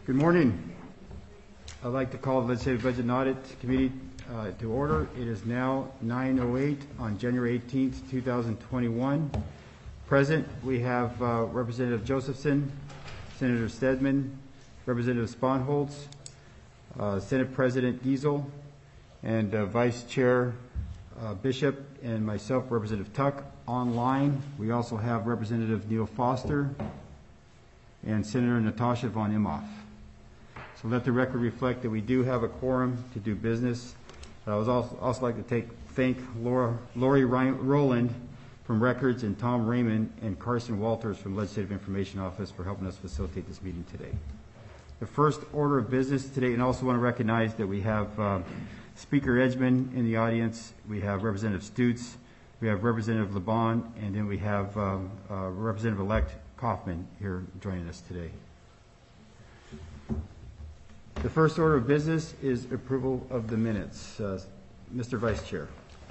Good morning. I'd like to call the Legislative Budget and Audit Committee to order. It is now 9:08 on January 18th, 2021. Present, we have Representative Josephson, Senator Stedman, Representative Sponholz, Senate President Giesel, and Vice Chair Bishop, and myself, Representative Tuck. Online, we also have Representative Neil Foster and Senator Natasha von Imhoff. So let the record reflect that we do have a quorum to do business. I would also like to thank Lori Rowland from Records and Tom Raymond and Carson Walters from Legislative Information Office for helping us facilitate this meeting today. The first order of business today, and I also want to recognize that we have Speaker Edgman in the audience, we have Representative Stutz, we have Representative LeBon, and then we have Representative-elect Kaufman here joining us today. The first order of business is approval of the minutes. Mr. Vice Chair.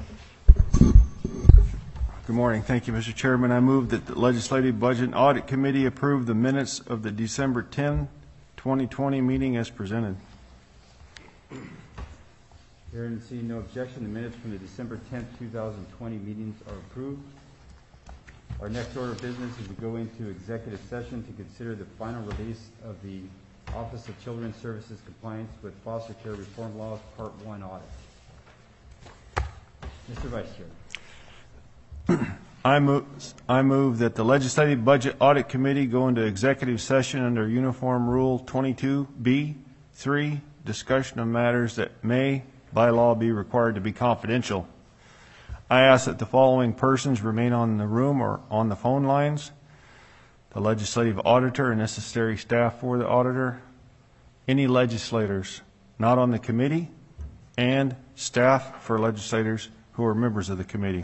Good morning. Thank you, Mr. Chairman. I move that the Legislative Budget and Audit Committee approve the minutes of the December 10, 2020 meeting as presented. Hearing and seeing no objection, the minutes from the December 10th, 2020 meetings are approved. Our next order of business is to go into executive session to consider the final release of the Office of Children's Services Compliance with Foster Care Reform Laws Part 1 audit. Mr. Vice Chair. I move that the Legislative Budget Audit Committee go into executive session under Uniform Rule 22B3, discussion of matters that may, by law, be required to be confidential. I ask that the following persons remain on the room or on the phone lines: the legislative auditor and necessary staff for the auditor, any legislators not on the committee, and staff for legislators who are members of the committee.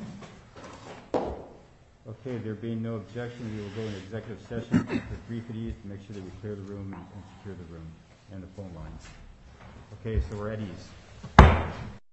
Okay, there being no objection, we will go into executive session for brief at ease to make sure that we clear the room and secure the room and the phone lines. Okay, so we're at ease.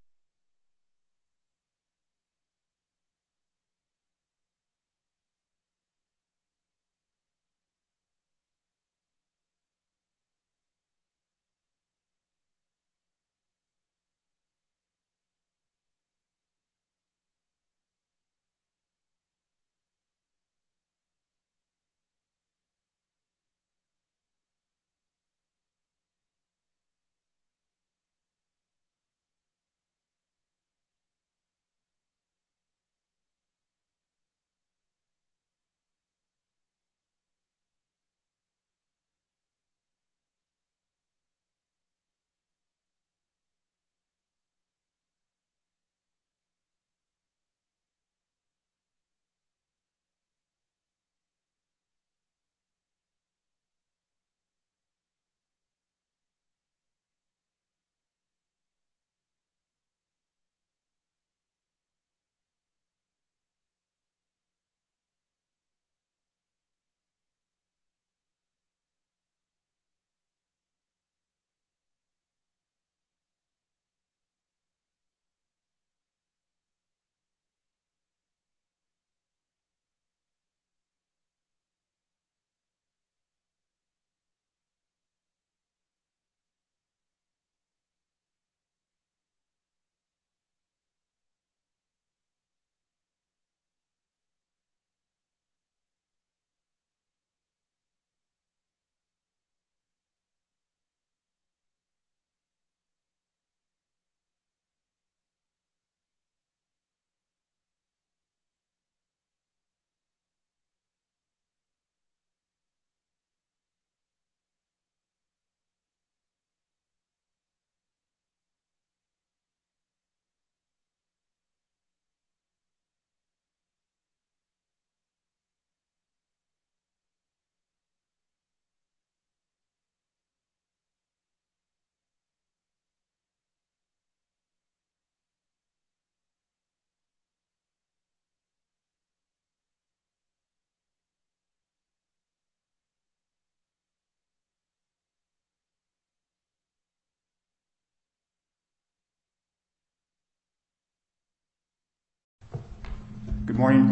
Good morning.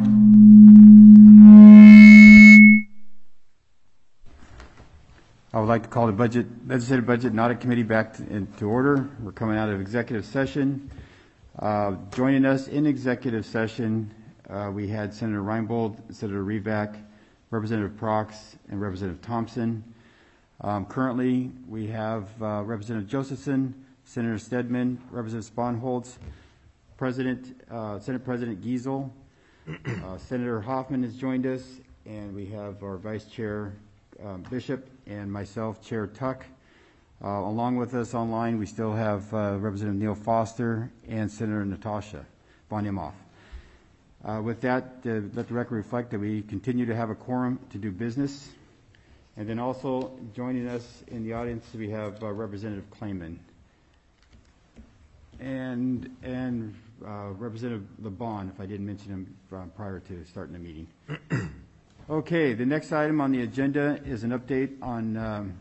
would like to call the Legislative Budget and Audit Committee back into order. We're coming out of executive session. Joining us in executive session, we had Senator Reinbold, Senator Revac, Representative Prox, and Representative Thompson. Currently, we have Representative Josephson, Senator Stedman, Representative Sponholz, Senate President Giesel, Senator Hoffman has joined us, and we have our Vice Chair Bishop and myself, Chair Tuck. Along with us online, we still have Representative Neil Foster and Senator Natasha von Imhoff. With that, let the record reflect that we continue to have a quorum to do business. And then also joining us in the audience, we have Representative Klayman and Representative LeBon, if I didn't mention him prior to starting the meeting. Okay, the next item on the agenda is an update on.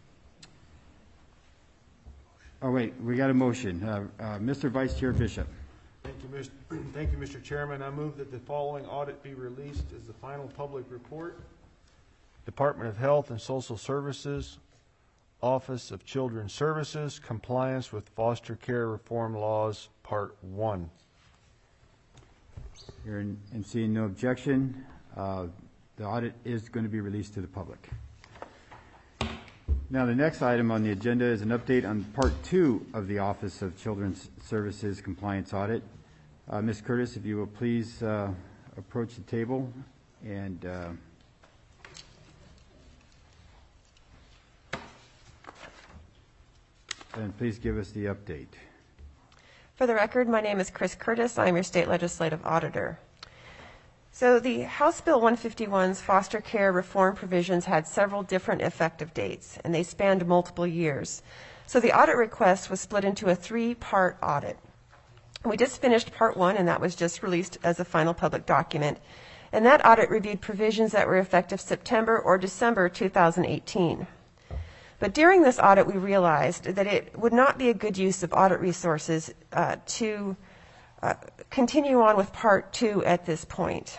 We got a motion. Mr. Vice Chair Bishop. Thank you, Mr. Chairman. I move that the following audit be released as the final public report. Department of Health and Social Services, Office of Children's Services, Compliance with Foster Care Reform Laws, Part 1. Hearing and seeing no objection, the audit is going to be released to the public. Now, the next item on the agenda is an update on Part 2 of the Office of Children's Services Compliance Audit. Ms. Curtis, if you will please approach the table and please give us the update. For the record, my name is Chris Curtis. I'm your state legislative auditor. So the House Bill 151's foster care reform provisions had several different effective dates, and they spanned multiple years. So the audit request was split into a 3-part audit. We just finished Part 1, and that was just released as a final public document. And that audit reviewed provisions that were effective September or December 2018. But during this audit, we realized that it would not be a good use of audit resources to continue on with Part 2 at this point.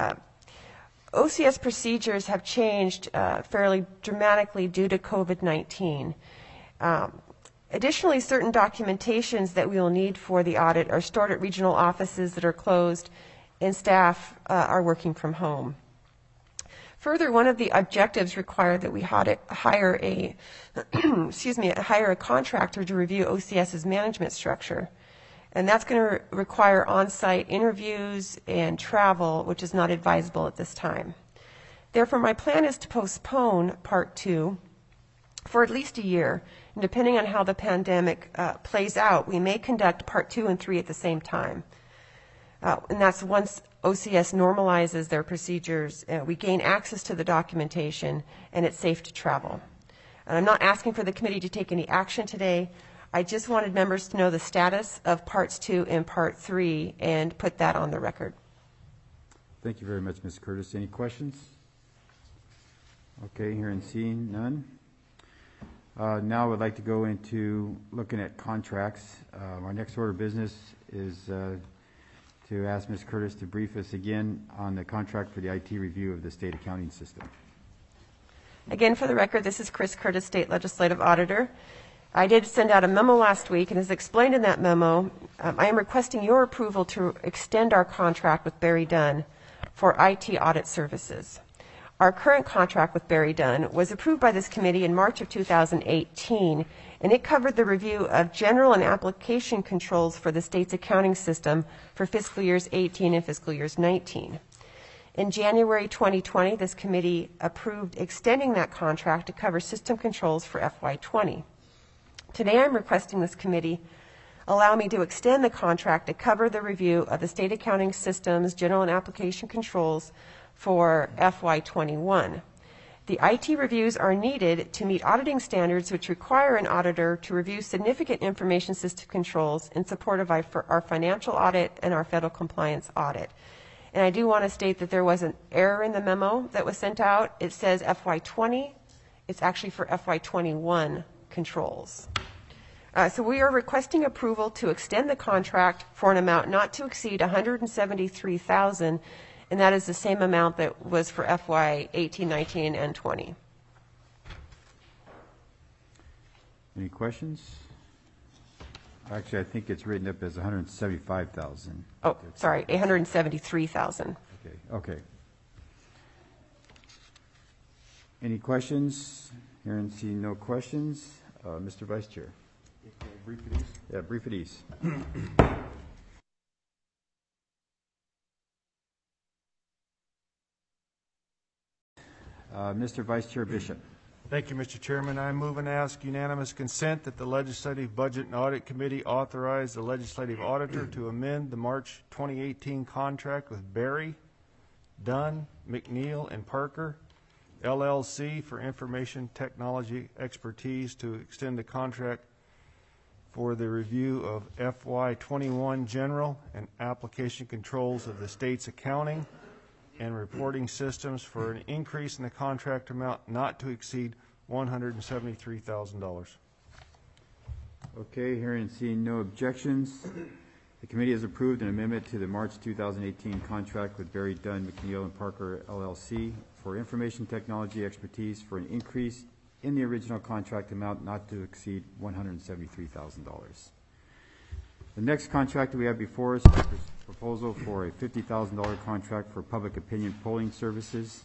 OCS procedures have changed fairly dramatically due to COVID-19. Additionally, certain documentations that we will need for the audit are stored at regional offices that are closed, and staff are working from home. Further, one of the objectives required that we hire a contractor to review OCS's management structure. And that's going to require on-site interviews and travel, which is not advisable at this time. Therefore, my plan is to postpone Part 2 for at least a year. And depending on how the pandemic plays out, we may conduct Part 2 and 3 at the same time. And that's once OCS normalizes their procedures, we gain access to the documentation, and it's safe to travel. And I'm not asking for the committee to take any action today. I just wanted members to know the status of Parts 2 and Part 3 and put that on the record. Thank you very much, Ms. Curtis. Any questions? Okay, hearing and seeing none. Now I would like to go into looking at contracts. Our next order of business is to ask Ms. Curtis to brief us again on the contract for the IT review of the state accounting system. Again, for the record, this is Chris Curtis, State Legislative Auditor. I did send out a memo last week, and as explained in that memo, I am requesting your approval to extend our contract with Barry Dunn for IT audit services. Our current contract with Barry Dunn was approved by this committee in March of 2018, and it covered the review of general and application controls for the state's accounting system for fiscal years 18 and fiscal years 19. In January 2020, this committee approved extending that contract to cover system controls for FY20. Today, I'm requesting this committee allow me to extend the contract to cover the review of the state accounting system's general and application controls for FY21. The IT reviews are needed to meet auditing standards which require an auditor to review significant information system controls in support of our financial audit and our federal compliance audit. And I do want to state that there was an error in the memo that was sent out. It says FY20. It's actually for FY21 controls. So we are requesting approval to extend the contract for an amount not to exceed $173,000, and that is the same amount that was for FY 18, 19, and 20. Any questions? Actually, I think it's written up as 175,000. Oh, sorry, 873,000. Okay. Any questions? Hearing and seeing no questions. Mr. Vice Chair. Brief it is. Yeah, brief at ease. Mr. Vice Chair Bishop. Thank you, Mr. Chairman. I move and ask unanimous consent that the Legislative Budget and Audit Committee authorize the Legislative Auditor to amend the March 2018 contract with Berry, Dunn, McNeil, and Parker, LLC for information technology expertise to extend the contract for the review of FY21 general and application controls of the state's accounting and reporting systems for an increase in the contract amount not to exceed $173,000. Okay, hearing and seeing no objections, the committee has approved an amendment to the March 2018 contract with Berry, Dunn, McNeil, and Parker LLC for information technology expertise for an increase in the original contract amount not to exceed $173,000. The next contract that we have before us is a proposal for a $50,000 contract for public opinion polling services.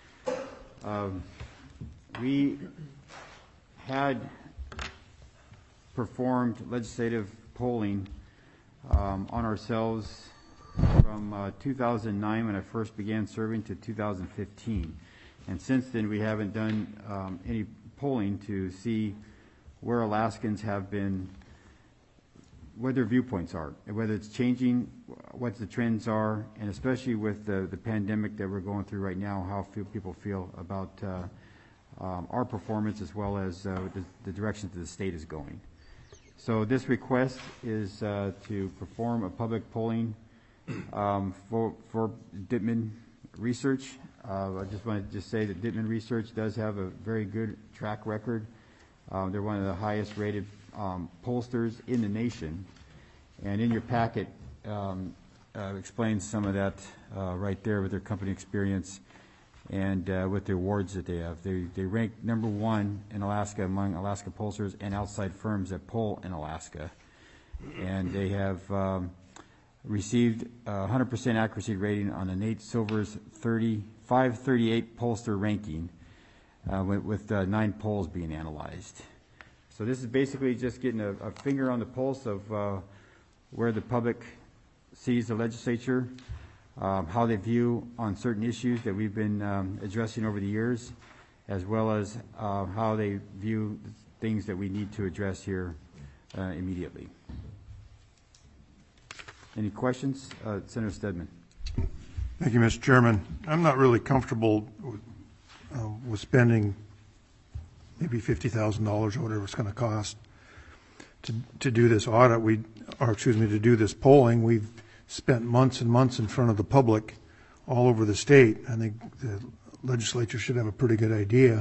We had performed legislative polling on ourselves from 2009 when I first began serving to 2015. And since then we haven't done any polling to see where Alaskans have been, what their viewpoints are, and whether it's changing, what the trends are, and especially with the pandemic that we're going through right now, how people feel about our performance as well as the direction that the state is going. So this request is to perform a public polling for Dittman Research. I just wanted to say that Dittman Research does have a very good track record. They're one of the highest rated pollsters in the nation. And in your packet explains some of that right there with their company experience and with the awards that they have. They rank #1 in Alaska among Alaska pollsters and outside firms that poll in Alaska. And they have received 100% accuracy rating on the Nate Silver's 538 pollster ranking with 9 polls being analyzed. So this is basically just getting a finger on the pulse of where the public sees the legislature, how they view on certain issues that we've been addressing over the years, as well as how they view things that we need to address here immediately. Any questions? Senator Stedman. Thank you, Mr. Chairman. I'm not really comfortable with spending maybe $50,000 or whatever it's going to cost to do this audit. To do this polling. We've spent months and months in front of the public all over the state. I think the legislature should have a pretty good idea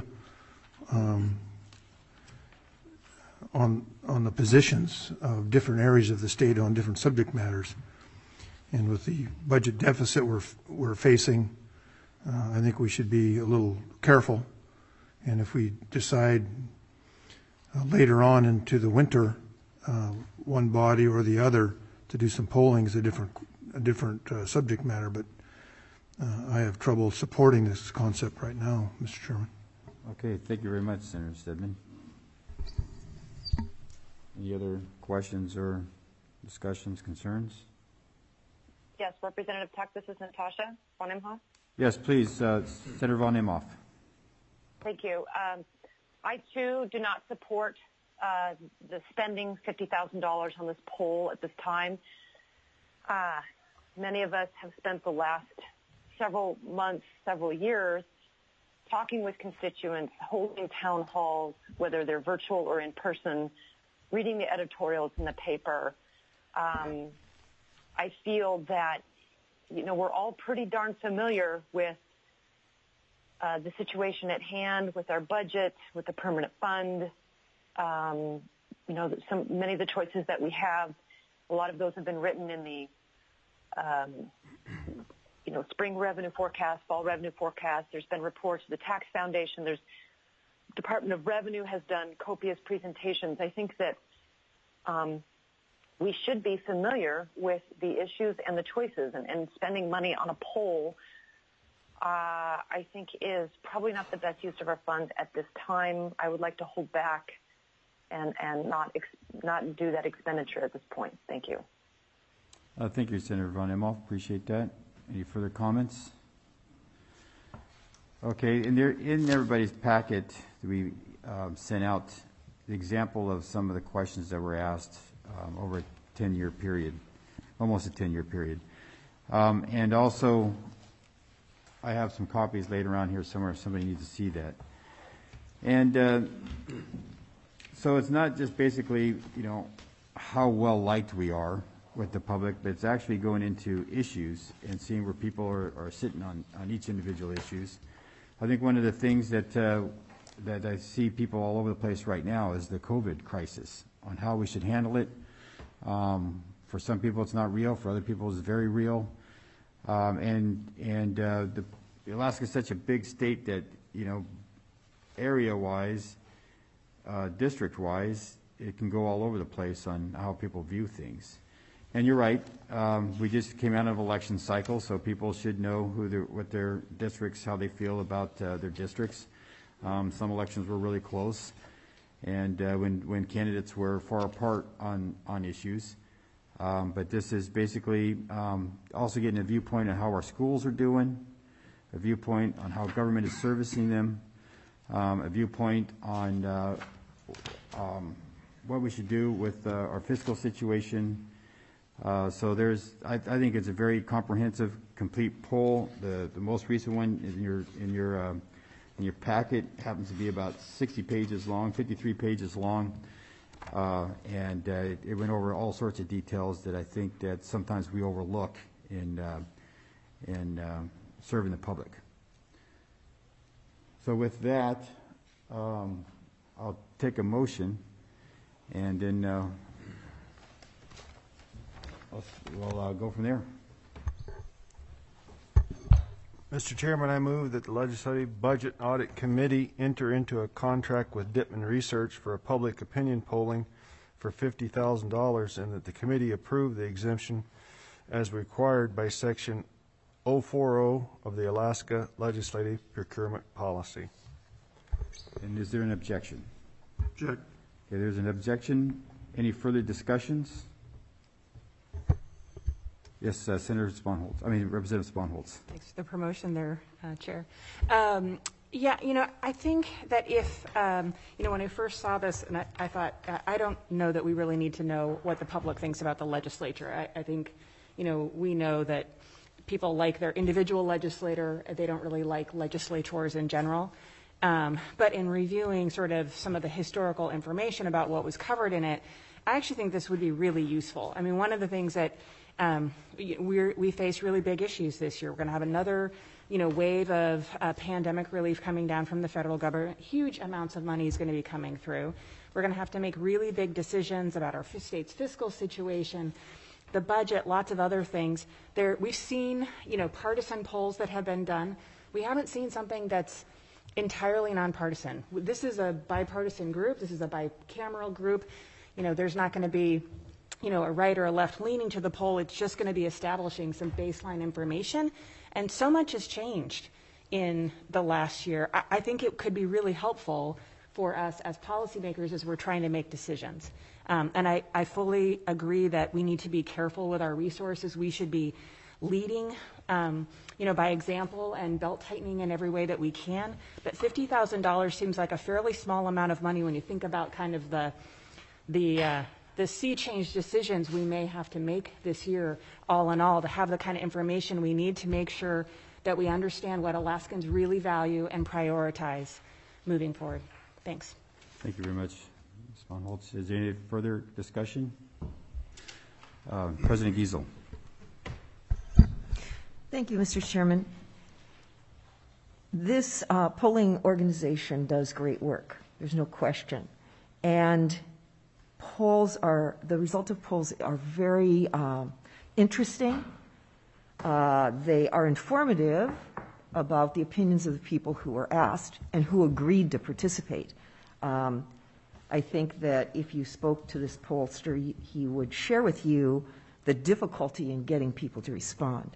on the positions of different areas of the state on different subject matters. And with the budget deficit we're facing, I think we should be a little careful. And if we decide later on into the winter, one body or the other, to do some polling is a different subject matter. But I have trouble supporting this concept right now, Mr. Chairman. Okay, thank you very much, Senator Stedman. Any other questions or discussions, concerns? Yes, Representative Tuck, this is Natasha von Imhoff. Yes, please, Senator von Imhoff. Thank you. I, too, do not support the spending $50,000 on this poll at this time. Many of us have spent the last several months, several years, talking with constituents, holding town halls, whether they're virtual or in person, reading the editorials in the paper. I feel that, we're all pretty darn familiar with the situation at hand, with our budget, with the permanent fund. Many of the choices that we have, a lot of those have been written in the, spring revenue forecast, fall revenue forecast. There's been reports of the tax foundation. There's Department of Revenue has done copious presentations. I think that we should be familiar with the issues and the choices, and spending money on a poll, I think, is probably not the best use of our funds at this time. I would like to hold back and not do that expenditure at this point. Thank you. Thank you, Senator Von Imhoff. Appreciate that. Any further comments? Okay, in everybody's packet, we sent out the example of some of the questions that were asked over a 10-year period, almost a 10-year period. And also, I have some copies laid around here somewhere if somebody needs to see that. And so it's not just basically, how well liked we are with the public, but it's actually going into issues and seeing where people are sitting on each individual issues. I think one of the things that I see people all over the place right now is the COVID crisis, on how we should handle it. For some people it's not real, for other people it's very real. Alaska is such a big state that, area-wise, district-wise, it can go all over the place on how people view things. And you're right, we just came out of election cycle, so people should know what their districts, how they feel about their districts. Some elections were really close, and when candidates were far apart on issues. But this is basically also getting a viewpoint on how our schools are doing, a viewpoint on how government is servicing them, a viewpoint on what we should do with our fiscal situation. So I think it's a very comprehensive, complete poll. The most recent one is in your packet, happens to be about 60 pages long, 53 pages long, and it went over all sorts of details that I think that sometimes we overlook in serving the public. So with that, I'll take a motion, and then we'll go from there. Mr. Chairman, I move that the Legislative Budget Audit Committee enter into a contract with Dittman Research for a public opinion polling for $50,000, and that the committee approve the exemption as required by Section 040 of the Alaska Legislative Procurement Policy. And is there an objection? Object. Okay, there's an objection. Any further discussions? Yes, Senator Sponholz. Representative Sponholz. Thanks for the promotion there, Chair. I think that if, when I first saw this, and I thought, I don't know that we really need to know what the public thinks about the legislature. I think, we know that people like their individual legislator. They don't really like legislators in general. But in reviewing sort of some of the historical information about what was covered in it, I actually think this would be really useful. One of the things that we face really big issues this year. We're going to have another, wave of pandemic relief coming down from the federal government. Huge amounts of money is going to be coming through. We're going to have to make really big decisions about our state's fiscal situation, the budget, lots of other things. We've seen, partisan polls that have been done. We haven't seen something that's entirely nonpartisan. This is a bipartisan group. This is a bicameral group. There's not going to be a right or a left leaning to the poll. It's just going to be establishing some baseline information. And so much has changed in the last year. I think it could be really helpful for us as policymakers as we're trying to make decisions. And I fully agree that we need to be careful with our resources. We should be leading, by example and belt tightening in every way that we can. But $50,000 seems like a fairly small amount of money when you think about kind of the sea change decisions we may have to make this year, all in all, to have the kind of information we need to make sure that we understand what Alaskans really value and prioritize moving forward. Thanks. Thank you very much, Ms. Sponholz. Is there any further discussion? President Giesel. Thank you, Mr. Chairman. This polling organization does great work. There's no question. And the result of polls are very interesting. They are informative. about the opinions of the people who were asked and who agreed to participate. I think that if you spoke to this pollster, he would share with you the difficulty in getting people to respond.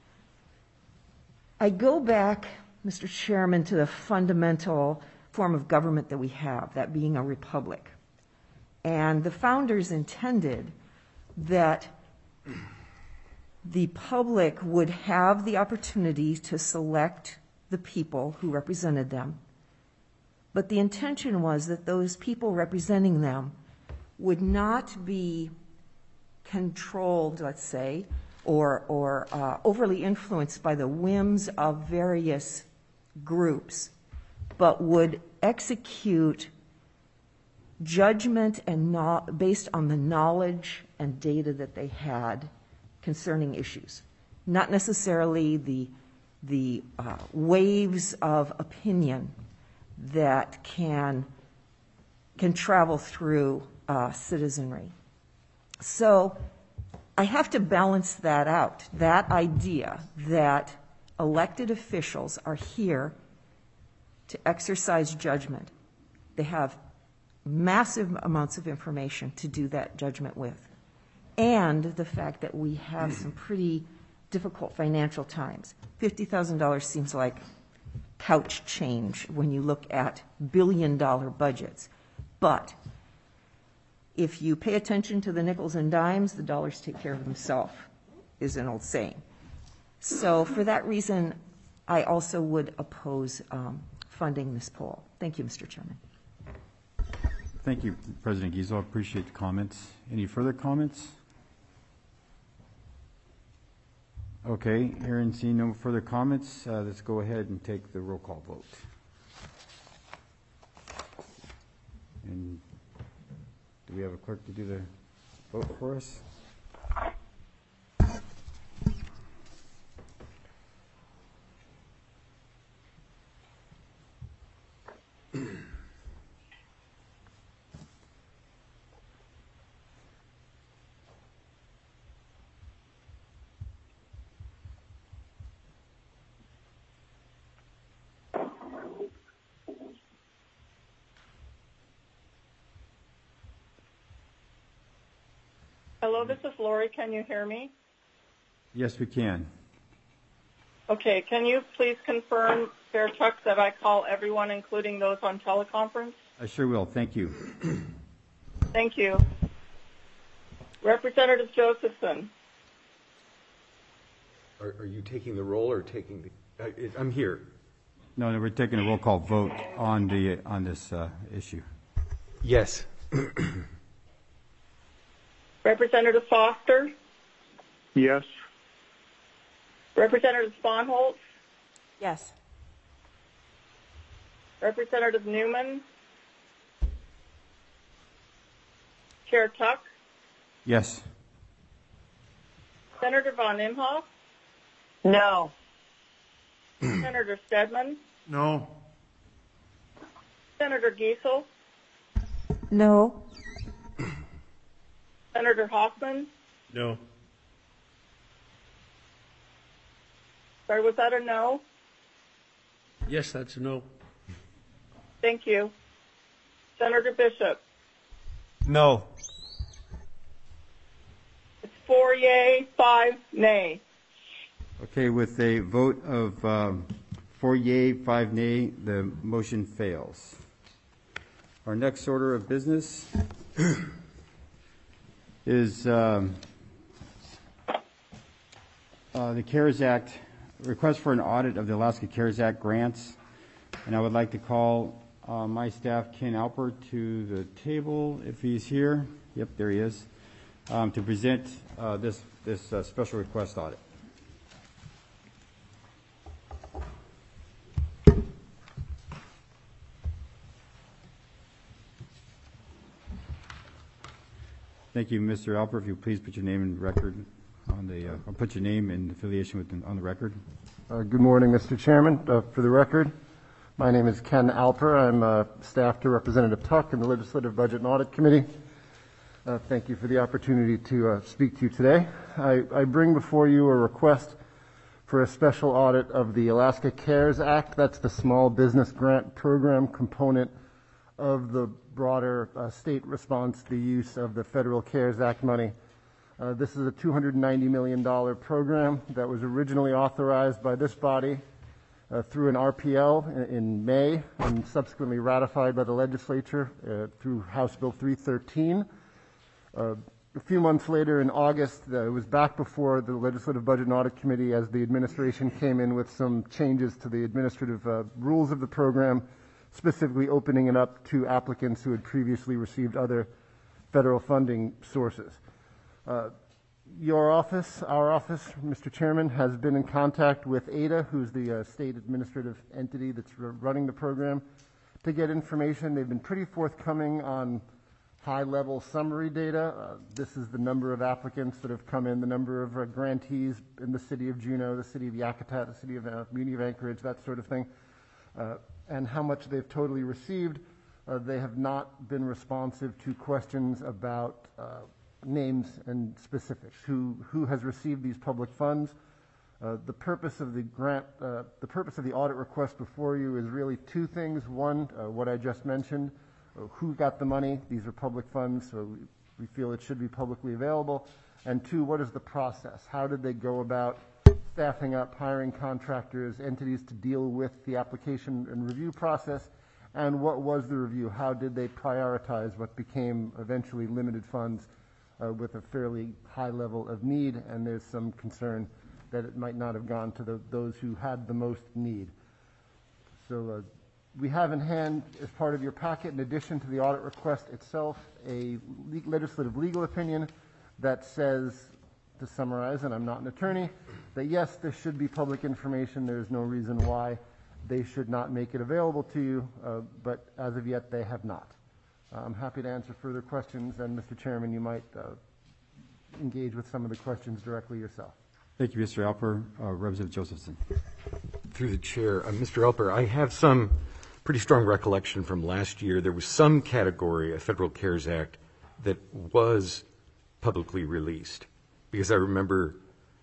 I go back, Mr. Chairman, to the fundamental form of government that we have, that being a republic. And the founders intended that the public would have the opportunity to select the people who represented them. But the intention was that those people representing them would not be controlled, let's say, or overly influenced by the whims of various groups, but would execute judgment and based on the knowledge and data that they had concerning issues, not necessarily the waves of opinion that can travel through citizenry. So I have to balance that out, that idea that elected officials are here to exercise judgment. They have massive amounts of information to do that judgment with, and the fact that we have some pretty difficult financial times. $50,000 seems like couch change when you look at billion-dollar budgets. But if you pay attention to the nickels and dimes, the dollars take care of themselves, is an old saying. So for that reason, I also would oppose funding this poll. Thank you, Mr. Chairman. Thank you, President Giesel. I appreciate the comments. Any further comments? Okay, hearing and seeing no further comments, let's go ahead and take the roll call vote. And do we have a clerk to do the vote for us? Hello, this is Lori. Can you hear me? Yes, we can. Okay, can you please confirm, Fairtuck, that I call everyone, including those on teleconference? I sure will. Thank you. Thank you. Representative Josephson. Are you taking the roll or taking the? I'm here. No, we're taking a roll call vote on this issue. Yes. Representative Foster. Yes. Representative Sponholz. Yes. Representative Newman. Chair Tuck. Yes. Senator von Imhoff. No. Senator Stedman. No. Senator Giesel. No. Senator Hoffman. No. Sorry, was that a no? Yes, that's a no. Thank you. Senator Bishop. No. It's 4 yay, 5 nay. Okay, with a vote of 4 yea, 5 nay, the motion fails. Our next order of business is the CARES Act, request for an audit of the Alaska CARES Act grants. And I would like to call my staff, Ken Alper, to the table if he's here. Yep, there he is, to present this special request audit. Thank you, Mr. Alper. If you please put your name and record on the, or put your name and affiliation on the record. Good morning, Mr. Chairman. For the record, my name is Ken Alper. I'm staff to Representative Tuck in the Legislative Budget and Audit Committee. Thank you for the opportunity to speak to you today. I bring before you a request for a special audit of the Alaska CARES Act. That's the small business grant program component of the broader state response to the use of the federal CARES Act money. This is a $290 million program that was originally authorized by this body through an RPL in May and subsequently ratified by the legislature through House Bill 313. A few months later, in August, it was back before the Legislative Budget and Audit Committee as the administration came in with some changes to the administrative rules of the program, specifically opening it up to applicants who had previously received other federal funding sources. Your office, our office, Mr. Chairman, has been in contact with ADA, who's the state administrative entity that's running the program, to get information. They've been pretty forthcoming on high-level summary data. This is the number of applicants that have come in, the number of grantees in the city of Juneau, the city of Yakutat, the city of Muni of Anchorage, that sort of thing, and how much they've totally received. They have not been responsive to questions about names and specifics. Who has received these public funds? The purpose of the grant, the purpose of the audit request before you is really two things. One, what I just mentioned, who got the money? These are public funds, so we feel it should be publicly available. And two, what is the process? How did they go about staffing up, hiring contractors, entities to deal with the application and review process? And what was the review? How did they prioritize what became eventually limited funds with a fairly high level of need? And there's some concern that it might not have gone to those who had the most need. So we have in hand, as part of your packet, in addition to the audit request itself, a legislative legal opinion that says, to summarize, and I'm not an attorney, that yes, this should be public information. There's no reason why they should not make it available to you, but as of yet, they have not. I'm happy to answer further questions, and Mr. Chairman, you might engage with some of the questions directly yourself. Thank you, Mr. Alper. Representative Josephson. Through the chair, Mr. Alper, I have some pretty strong recollection from last year. There was some category, a Federal CARES Act, that was publicly released, because I remember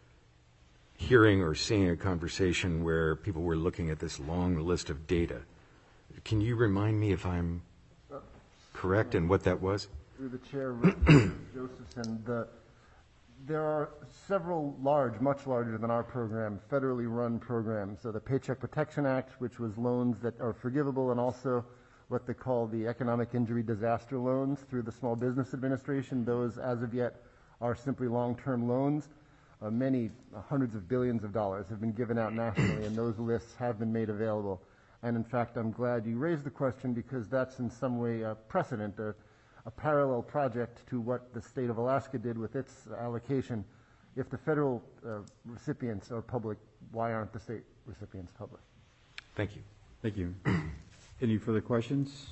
hearing or seeing a conversation where people were looking at this long list of data. Can you remind me if I'm correct in what that was? Through the chair, Josephson, there are several large, much larger than our program, federally run programs. So the Paycheck Protection Act, which was loans that are forgivable, and also what they call the Economic Injury Disaster Loans through the Small Business Administration. Those, as of yet, are simply long-term loans. Many hundreds of billions of dollars have been given out nationally, and those lists have been made available. And in fact, I'm glad you raised the question, because that's in some way a precedent, a parallel project to what the state of Alaska did with its allocation. If the federal recipients are public, why aren't the state recipients public? Thank you. Thank you. Any further questions?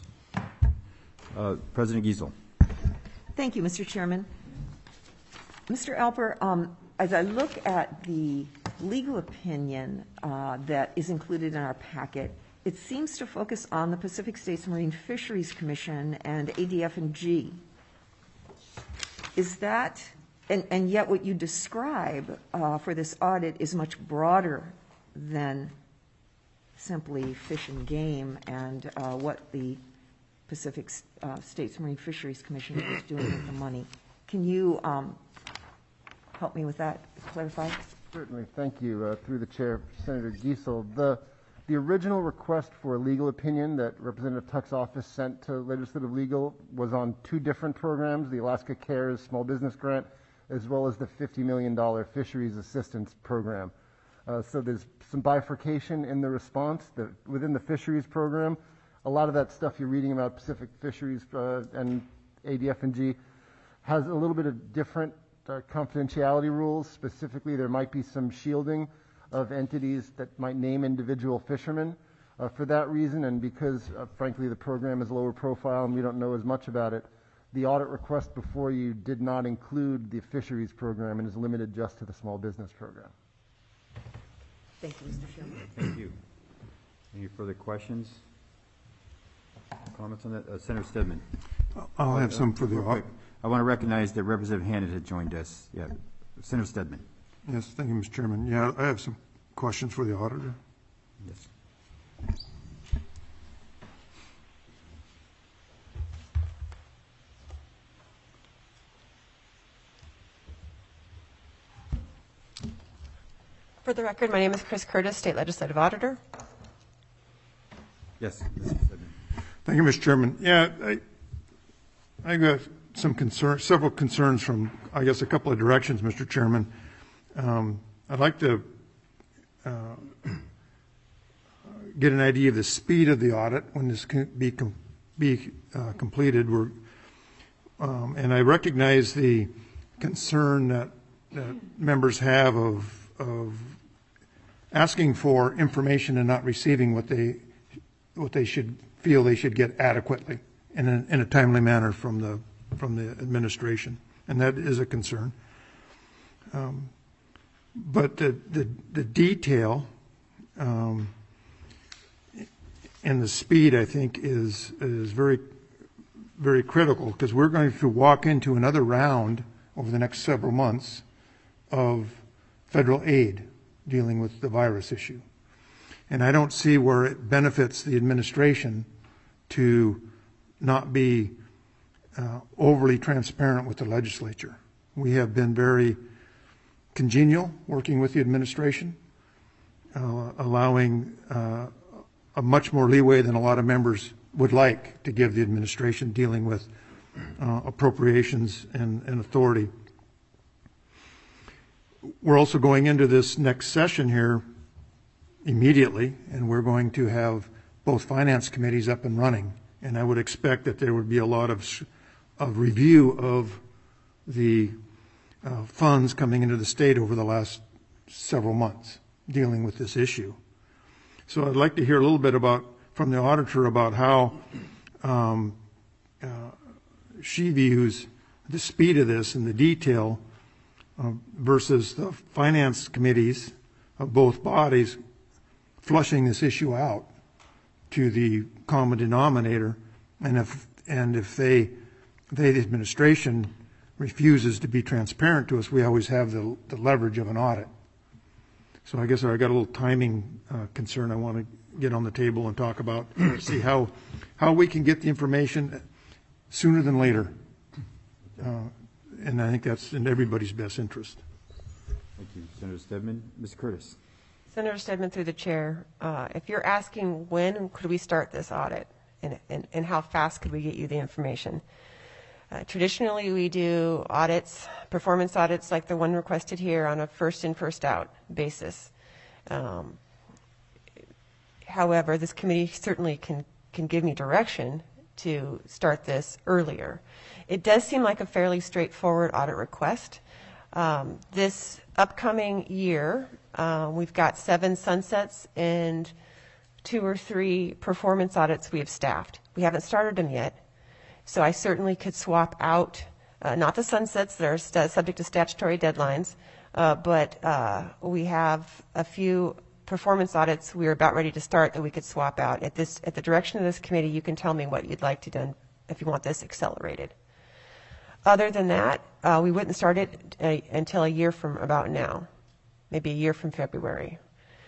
President Giesel. Thank you, Mr. Chairman. Mr. Alper, as I look at the legal opinion that is included in our packet, it seems to focus on the Pacific States Marine Fisheries Commission and ADF&G. Is that, and yet what you describe for this audit is much broader than simply fish and game and what the Pacific States Marine Fisheries Commission is doing with the money. Can you help me with that, clarify? Certainly, thank you. Through the chair, Senator Giesel, the original request for a legal opinion that Representative Tuck's office sent to Legislative Legal was on two different programs, the Alaska CARES Small Business Grant, as well as the $50 million Fisheries Assistance Program. So there's some bifurcation in the response. Within the Fisheries Program, a lot of that stuff you're reading about Pacific Fisheries and ADF&G has a little bit of different confidentiality rules. Specifically, there might be some shielding of entities that might name individual fishermen. For that reason, and because, frankly, the program is lower profile and we don't know as much about it, the audit request before you did not include the fisheries program and is limited just to the small business program. Thank you, Mr. Chairman. Thank you. Any further questions? Comments on that? Senator Stedman. I'll have some for the quick. I want to recognize that Representative Hannan had joined us. Yeah, Senator Stedman. Yes, thank you, Mr. Chairman. Yeah, I have some questions for the auditor? Yes. For the record, my name is Chris Curtis, State Legislative Auditor. Yes, Mr. Stedman. Thank you, Mr. Chairman. Yeah, I got some several concerns from, I guess, a couple of directions, Mr. Chairman. I'd like to get an idea of the speed of the audit when this can be completed. And I recognize the concern that members have of asking for information and not receiving what they should feel they should get adequately in a timely manner from the administration, and that is a concern. But the detail and the speed, I think, is very, very critical, because we're going to walk into another round over the next several months of federal aid dealing with the virus issue. And I don't see where it benefits the administration to not be overly transparent with the legislature. We have been very congenial working with the administration, allowing a much more leeway than a lot of members would like to give the administration dealing with appropriations and authority. We're also going into this next session here immediately, and we're going to have both finance committees up and running. And I would expect that there would be a lot of review of the funds coming into the state over the last several months dealing with this issue. So I'd like to hear a little bit from the auditor about how she views the speed of this and the detail versus the finance committees of both bodies flushing this issue out to the common denominator, and if the administration refuses to be transparent to us, we always have the leverage of an audit. So I guess I got a little timing concern I want to get on the table and talk about, see how we can get the information sooner than later. And I think that's in everybody's best interest. Thank you, Senator Stedman. Ms. Curtis. Senator Stedman, through the chair, if you're asking when could we start this audit and how fast could we get you the information, traditionally we do audits, performance audits like the one requested here, on a first in, first out basis. However, this committee certainly can give me direction to start this earlier. It does seem like a fairly straightforward audit request. This upcoming year, we've got 7 sunsets and 2 or 3 performance audits we have staffed. We haven't started them yet, so I certainly could swap out, not the sunsets that are subject to statutory deadlines, but we have a few performance audits we are about ready to start that we could swap out. At the direction of this committee, you can tell me what you'd like to do if you want this accelerated. Other than that, we wouldn't start it until a year from about now, maybe a year from February.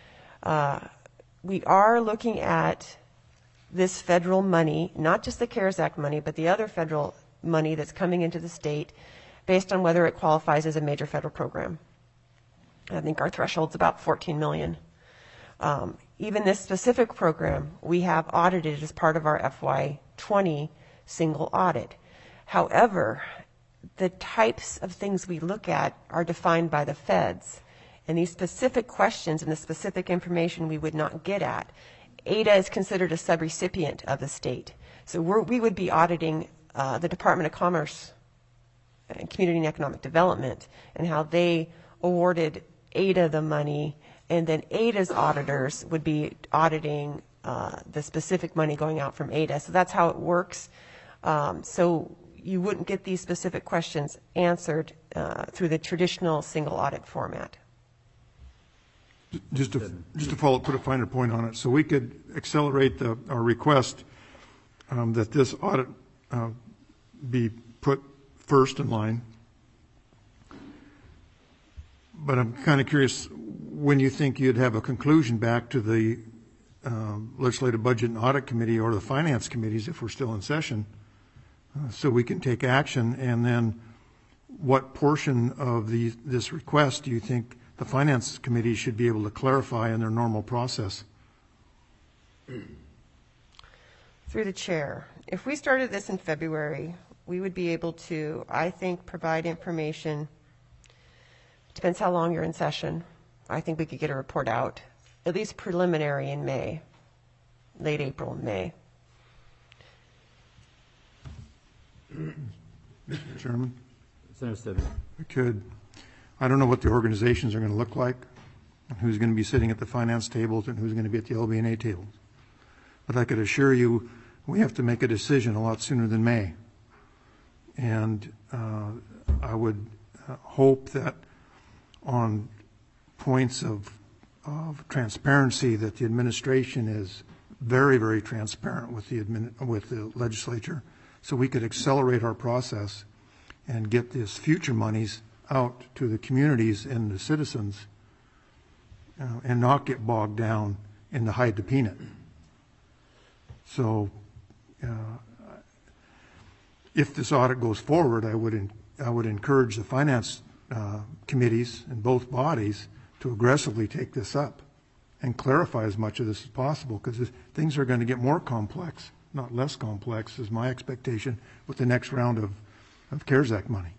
We are looking at this federal money, not just the CARES Act money, but the other federal money that's coming into the state based on whether it qualifies as a major federal program. I think our threshold's about $14 million. Even this specific program, we have audited as part of our FY20 single audit. However, the types of things we look at are defined by the feds, and these specific questions and the specific information we would not get at. ADA is considered a subrecipient of the state, so we would be auditing the Department of Commerce and Community and Economic Development and how they awarded ADA the money, and then ADA's auditors would be auditing the specific money going out from ADA. So that's how it works. So you wouldn't get these specific questions answered through the traditional single audit format. Just to follow up, put a finer point on it, so we could accelerate our request that this audit be put first in line. But I'm kind of curious, when you think you'd have a conclusion back to the Legislative Budget and Audit Committee or the Finance Committees if we're still in session, so we can take action. And then what portion of this request do you think the Finance Committee should be able to clarify in their normal process? Through the chair, if we started this in February, we would be able to, I think, provide information. Depends how long you're in session. I think we could get a report out, at least preliminary in May, late April, May. Mr. Chairman? Senator Stibbs. I don't know what the organizations are going to look like, and who's going to be sitting at the finance tables and who's going to be at the LBNA tables. But I could assure you we have to make a decision a lot sooner than May. And I would hope that on points of transparency that the administration is very, very transparent with the legislature, so we could accelerate our process and get these future monies out to the communities and the citizens and not get bogged down in the hide the peanut. So if this audit goes forward, I would encourage the finance committees in both bodies to aggressively take this up and clarify as much of this as possible, because things are going to get more complex, not less complex, is my expectation with the next round of CARES Act money.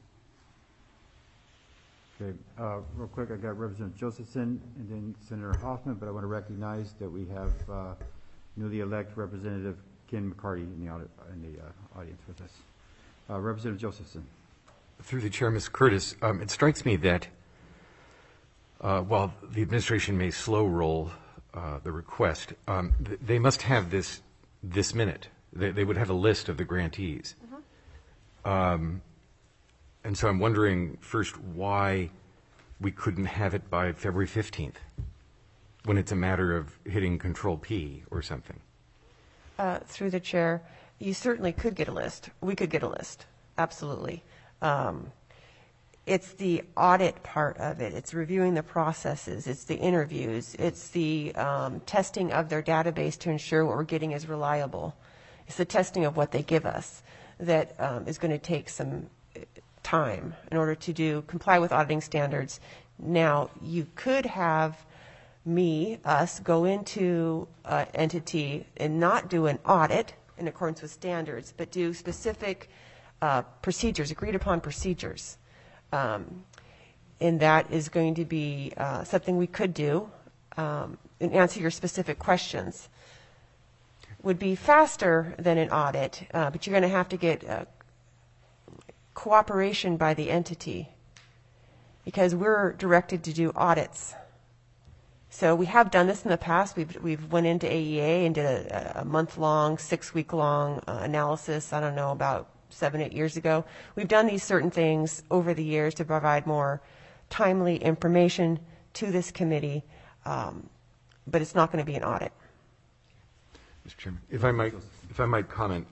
Okay, real quick, I got Representative Josephson and then Senator Hoffman, but I want to recognize that we have newly elected Representative Ken McCarty in the audience with us. Representative Josephson. Through the chair, Ms. Curtis, it strikes me that while the administration may slow roll the request, they must have this minute. They would have a list of the grantees. Mm-hmm. And so I'm wondering, first, why we couldn't have it by February 15th when it's a matter of hitting Control P or something. Through the chair, you certainly could get a list. We could get a list, absolutely. It's the audit part of it. It's reviewing the processes. It's the interviews. It's the testing of their database to ensure what we're getting is reliable. It's the testing of what they give us that is going to take some time in order to comply with auditing standards. Now, you could have us go into an entity and not do an audit in accordance with standards, but do specific procedures, agreed upon procedures. And that is going to be something we could do and answer your specific questions. Would be faster than an audit, but you're going to have to get cooperation by the entity because we're directed to do audits. So we have done this in the past. We've went into AEA and did a month-long, 6-week-long analysis, I don't know, about 7-8 years ago. We've done these certain things over the years to provide more timely information to this committee, but it's not going to be an audit. Mr. Chairman, if I might comment,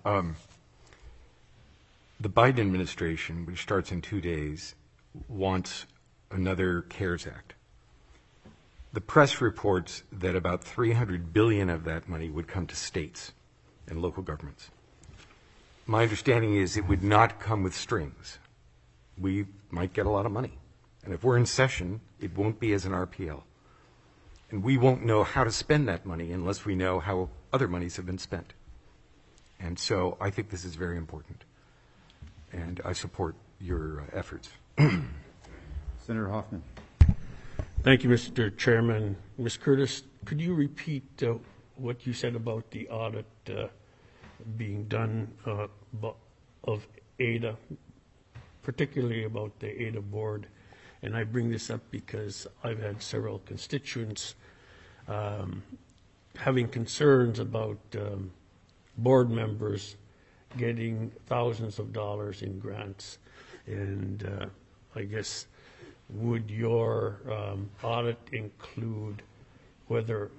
the Biden administration, which starts in 2 days, wants another CARES Act. The press reports that about $300 billion of that money would come to states and local governments. My understanding is it would not come with strings. We might get a lot of money. And if we're in session, it won't be as an RPL. And we won't know how to spend that money unless we know how other monies have been spent. And so I think this is very important. And I support your efforts. Senator Hoffman. Thank you, Mr. Chairman. Ms. Curtis, could you repeat what you said about the audit being done of ADA, particularly about the ADA board? And I bring this up because I've had several constituents having concerns about board members getting thousands of dollars in grants. And I guess, would your audit include whether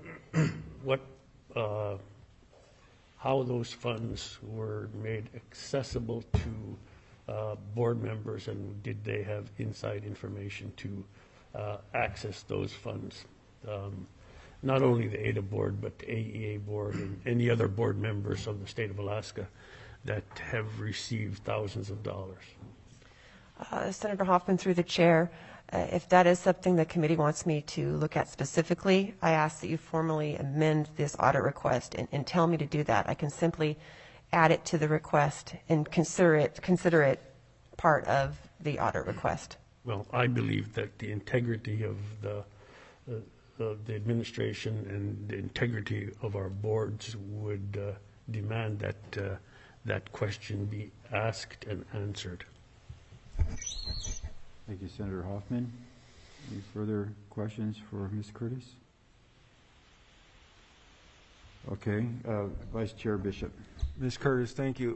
how those funds were made accessible to board members, and did they have inside information to access those funds? not only the ADA board, but the AEA board and any other board members of the state of Alaska that have received thousands of dollars. Senator Hoffman, through the chair, if that is something the committee wants me to look at specifically, I ask that you formally amend this audit request and tell me to do that. I can simply add it to the request and consider it part of the audit request. Well, I believe that the integrity of the administration and the integrity of our boards would demand that that question be asked and answered. Thank you, Senator Hoffman. Any further questions for Ms. Curtis? Okay, Vice Chair Bishop. Ms. Curtis, thank you.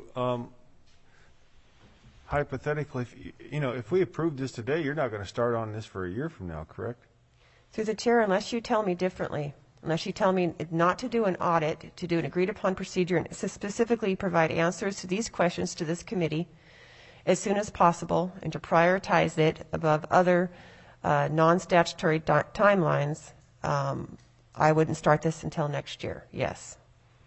Hypothetically, if we approve this today, you're not going to start on this for a year from now, correct? Through the chair, unless you tell me differently, unless you tell me not to do an audit, to do an agreed upon procedure, and specifically provide answers to these questions to this committee as soon as possible, and to prioritize it above other non-statutory timelines, I wouldn't start this until next year. Yes.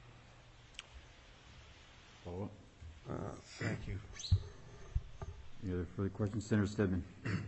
Thank you. Any other further questions? Senator Stedman.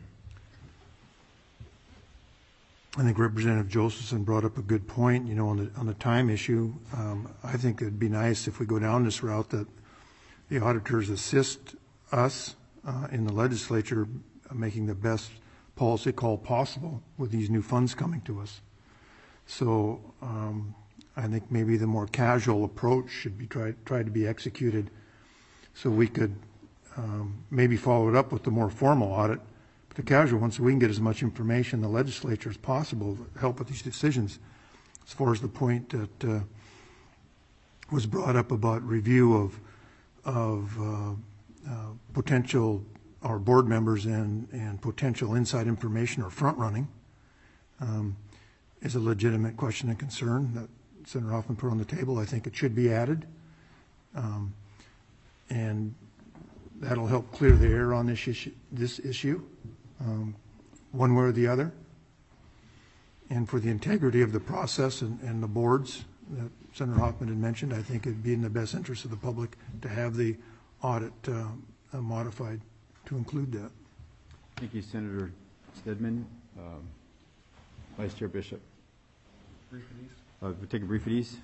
I think Representative Josephson brought up a good point. On the time issue, I think it'd be nice if we go down this route that the auditors assist us in the legislature making the best policy call possible with these new funds coming to us. So I think maybe the more casual approach should be tried to be executed, so we could maybe follow it up with the more formal audit. But the casual one, so we can get as much information in the legislature as possible to help with these decisions. As far as the point that was brought up about review of potential, our board members and potential inside information or front running is a legitimate question and concern that Senator Hoffman put on the table. I think it should be added. And that'll help clear the air on this issue, one way or the other. And for the integrity of the process and the boards that Senator Hoffman had mentioned, I think it'd be in the best interest of the public to have the audit modified to include that. Thank you, Senator Stedman. Vice Chair Bishop. Brief at ease. We'll take a brief at ease.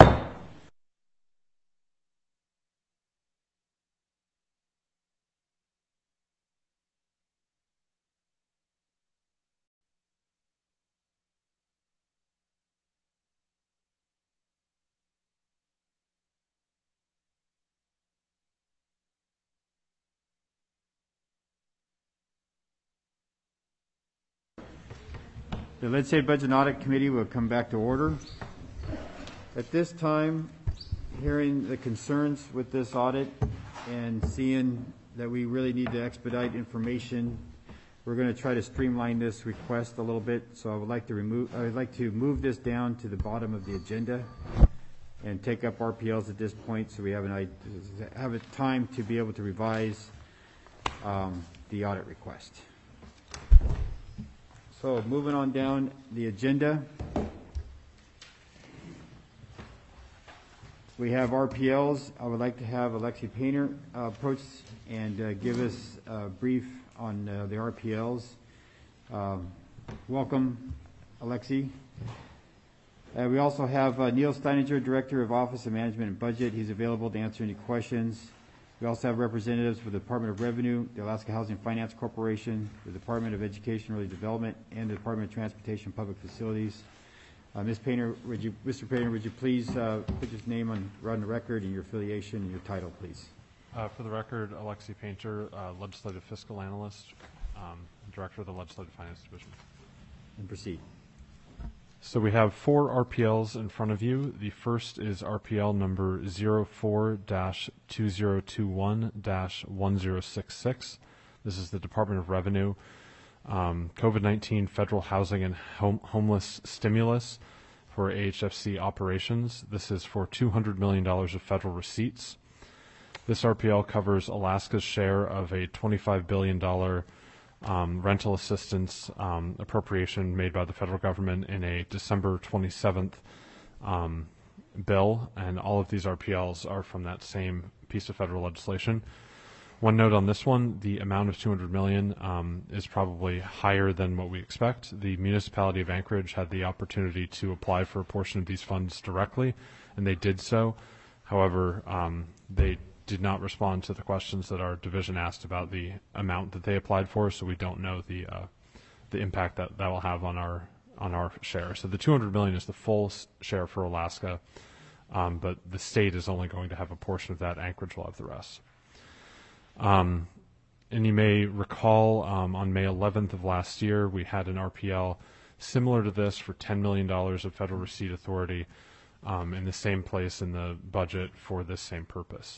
The Legislative Budget and Audit Committee will come back to order. At this time, hearing the concerns with this audit and seeing that we really need to expedite information, we're going to try to streamline this request a little bit. So I would like to move this down to the bottom of the agenda and take up RPLs at this point, so we have a time to be able to revise the audit request. So moving on down the agenda, we have RPLs. I would like to have Alexi Painter approach and give us a brief on the RPLs. Welcome, Alexi. We also have Neil Steininger, Director of Office of Management and Budget. He's available to answer any questions. We also have representatives for the Department of Revenue, the Alaska Housing Finance Corporation, the Department of Education and Early Development, and the Department of Transportation and Public Facilities. Mr. Painter, would you please put your name on the record and your affiliation and your title, please? For the record, Alexi Painter, Legislative Fiscal Analyst, Director of the Legislative Finance Division. And proceed. So we have 4 RPLs in front of you. The first is RPL number 04-2021-1066. This is the Department of Revenue, COVID-19 Federal Housing and Homeless Stimulus for AHFC operations. This is for $200 million of federal receipts. This RPL covers Alaska's share of a $25 billion rental assistance appropriation made by the federal government in a December 27th bill, and all of these RPLs are from that same piece of federal legislation. One note on this one, the amount of $200 million is probably higher than what we expect. The municipality of Anchorage had the opportunity to apply for a portion of these funds directly, and they did so. However, they did not respond to the questions that our division asked about the amount that they applied for, so we don't know the impact that will have on our share. So the $200 million is the full share for Alaska, but the state is only going to have a portion of that. Anchorage will have the rest. And you may recall on May 11th of last year, we had an RPL similar to this for $10 million of federal receipt authority in the same place in the budget for this same purpose.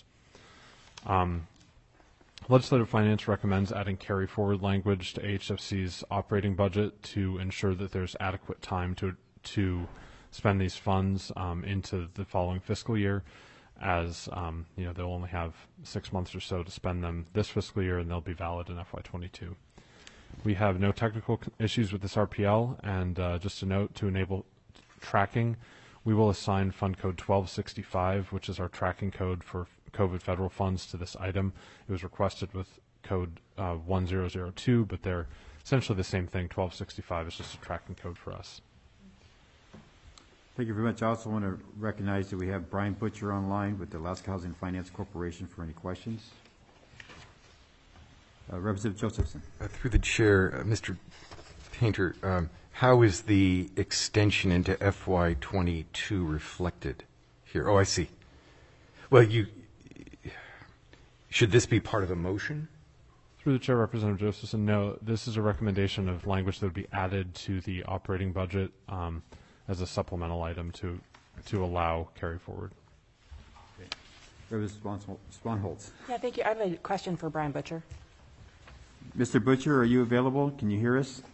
Legislative Finance recommends adding carry-forward language to HFC's operating budget to ensure that there's adequate time to spend these funds into the following fiscal year, as they'll only have 6 months or so to spend them this fiscal year, and they'll be valid in FY22. We have no technical issues with this RPL, and just a note, to enable tracking, we will assign Fund Code 1265, which is our tracking code for COVID federal funds, to this item. It was requested with code 1002, but they're essentially the same thing. 1265 is just a tracking code for us. Thank you very much. I also want to recognize that we have Brian Butcher online with the Alaska Housing Finance Corporation for any questions. Representative Josephson. Through the chair, Mr. Painter, how is the extension into FY22 reflected here? Oh, I see. Well, should this be part of a motion? Through the chair, Representative Josephson, no, this is a recommendation of language that would be added to the operating budget as a supplemental item to allow carry forward. Okay. Representative Swanholtz. Yeah, thank you. I have a question for Brian Butcher. Mr. Butcher, are you available? Can you hear us?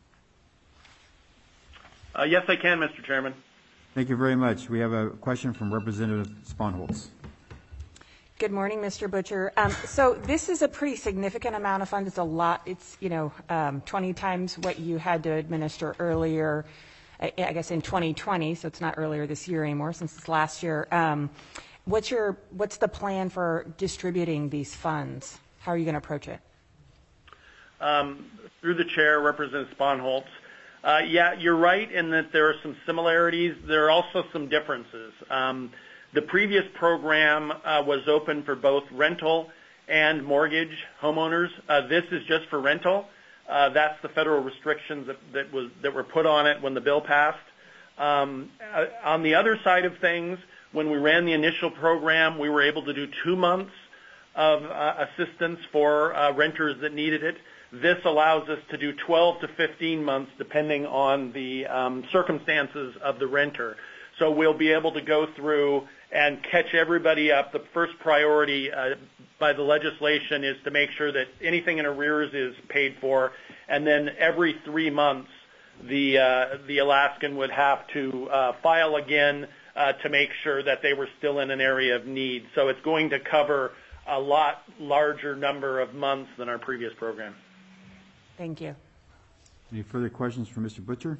Yes, I can, Mr. Chairman. Thank you very much. We have a question from Representative Swanholtz. Good morning, Mr. Butcher. So this is a pretty significant amount of funds. It's a lot. It's 20 times what you had to administer earlier, I guess in 2020. So it's not earlier this year anymore, since it's last year. What's the plan for distributing these funds? How are you going to approach it? Through the chair, Representative Swanholtz. Yeah, you're right in that there are some similarities. There are also some differences. The previous program was open for both rental and mortgage homeowners. This is just for rental. That's the federal restrictions that were put on it when the bill passed. On the other side of things, when we ran the initial program, we were able to do 2 months of assistance for renters that needed it. This allows us to do 12 to 15 months, depending on the circumstances of the renter. So we'll be able to go through and catch everybody up. The first priority by the legislation is to make sure that anything in arrears is paid for, and then every 3 months the Alaskan would have to file again to make sure that they were still in an area of need. So it's going to cover a lot larger number of months than our previous program. Thank you. Any further questions for Mr. Butcher?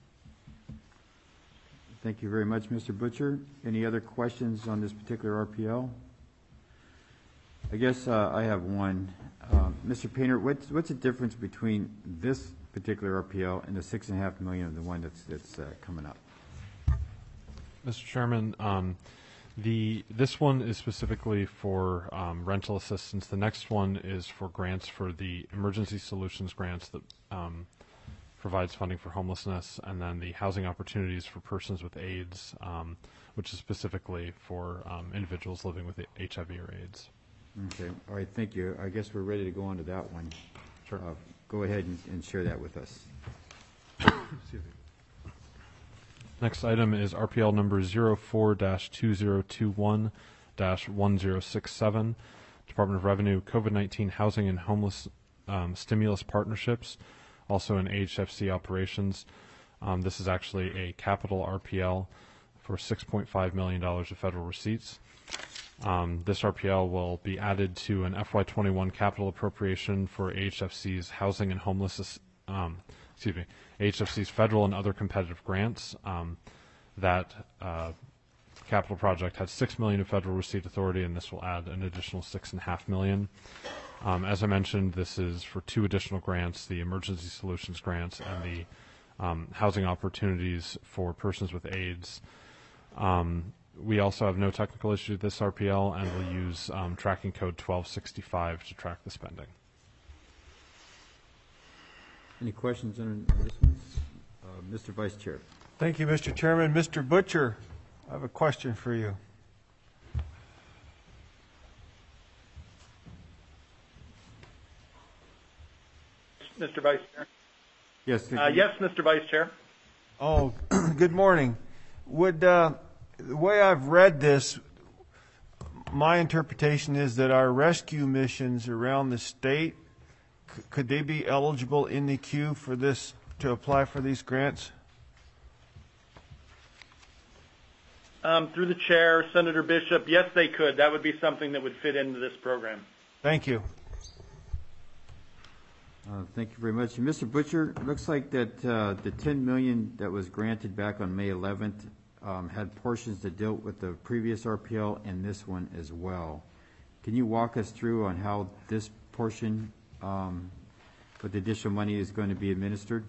Thank you very much, Mr. Butcher. Any other questions on this particular RPL? I guess I have one. Mr. Painter, what's the difference between this particular RPL and the $6.5 million of the one that's coming up? Mr. Chairman, this one is specifically for rental assistance. The next one is for grants for the emergency solutions grants that provides funding for homelessness, and then the housing opportunities for persons with AIDS, which is specifically for individuals living with HIV or AIDS. Okay. All right. Thank you. I guess we're ready to go on to that one. Sure. Go ahead and share that with us. Excuse me. Next item is RPL number 04-2021-1067, Department of Revenue COVID-19 Housing and Homeless Stimulus Partnerships, also in HFC operations. This is actually a capital RPL for $6.5 million of federal receipts. This RPL will be added to an FY21 capital appropriation for AHFC's housing and homeless, AHFC's federal and other competitive grants. That capital project has $6 million of federal receipt authority, and this will add an additional $6.5 million. As I mentioned, this is for 2 additional grants, the Emergency Solutions Grants and the Housing Opportunities for Persons with AIDS. We also have no technical issue with this RPL, and we'll use tracking code 1265 to track the spending. Any questions on this one? Mr. Vice Chair. Thank you, Mr. Chairman. Mr. Butcher, I have a question for you. Mr. Vice Chair. Yes. Yes, Mr. Vice Chair. Oh, good morning. Would the way I've read this, my interpretation is that our rescue missions around the state, could they be eligible in the queue for this, to apply for these grants? Through the chair, Senator Bishop, yes, they could. That would be something that would fit into this program. Thank you. Thank you very much. Mr. Butcher, it looks like that the $10 million that was granted back on May 11th had portions that dealt with the previous RPL and this one as well. Can you walk us through on how this portion with the additional money is going to be administered?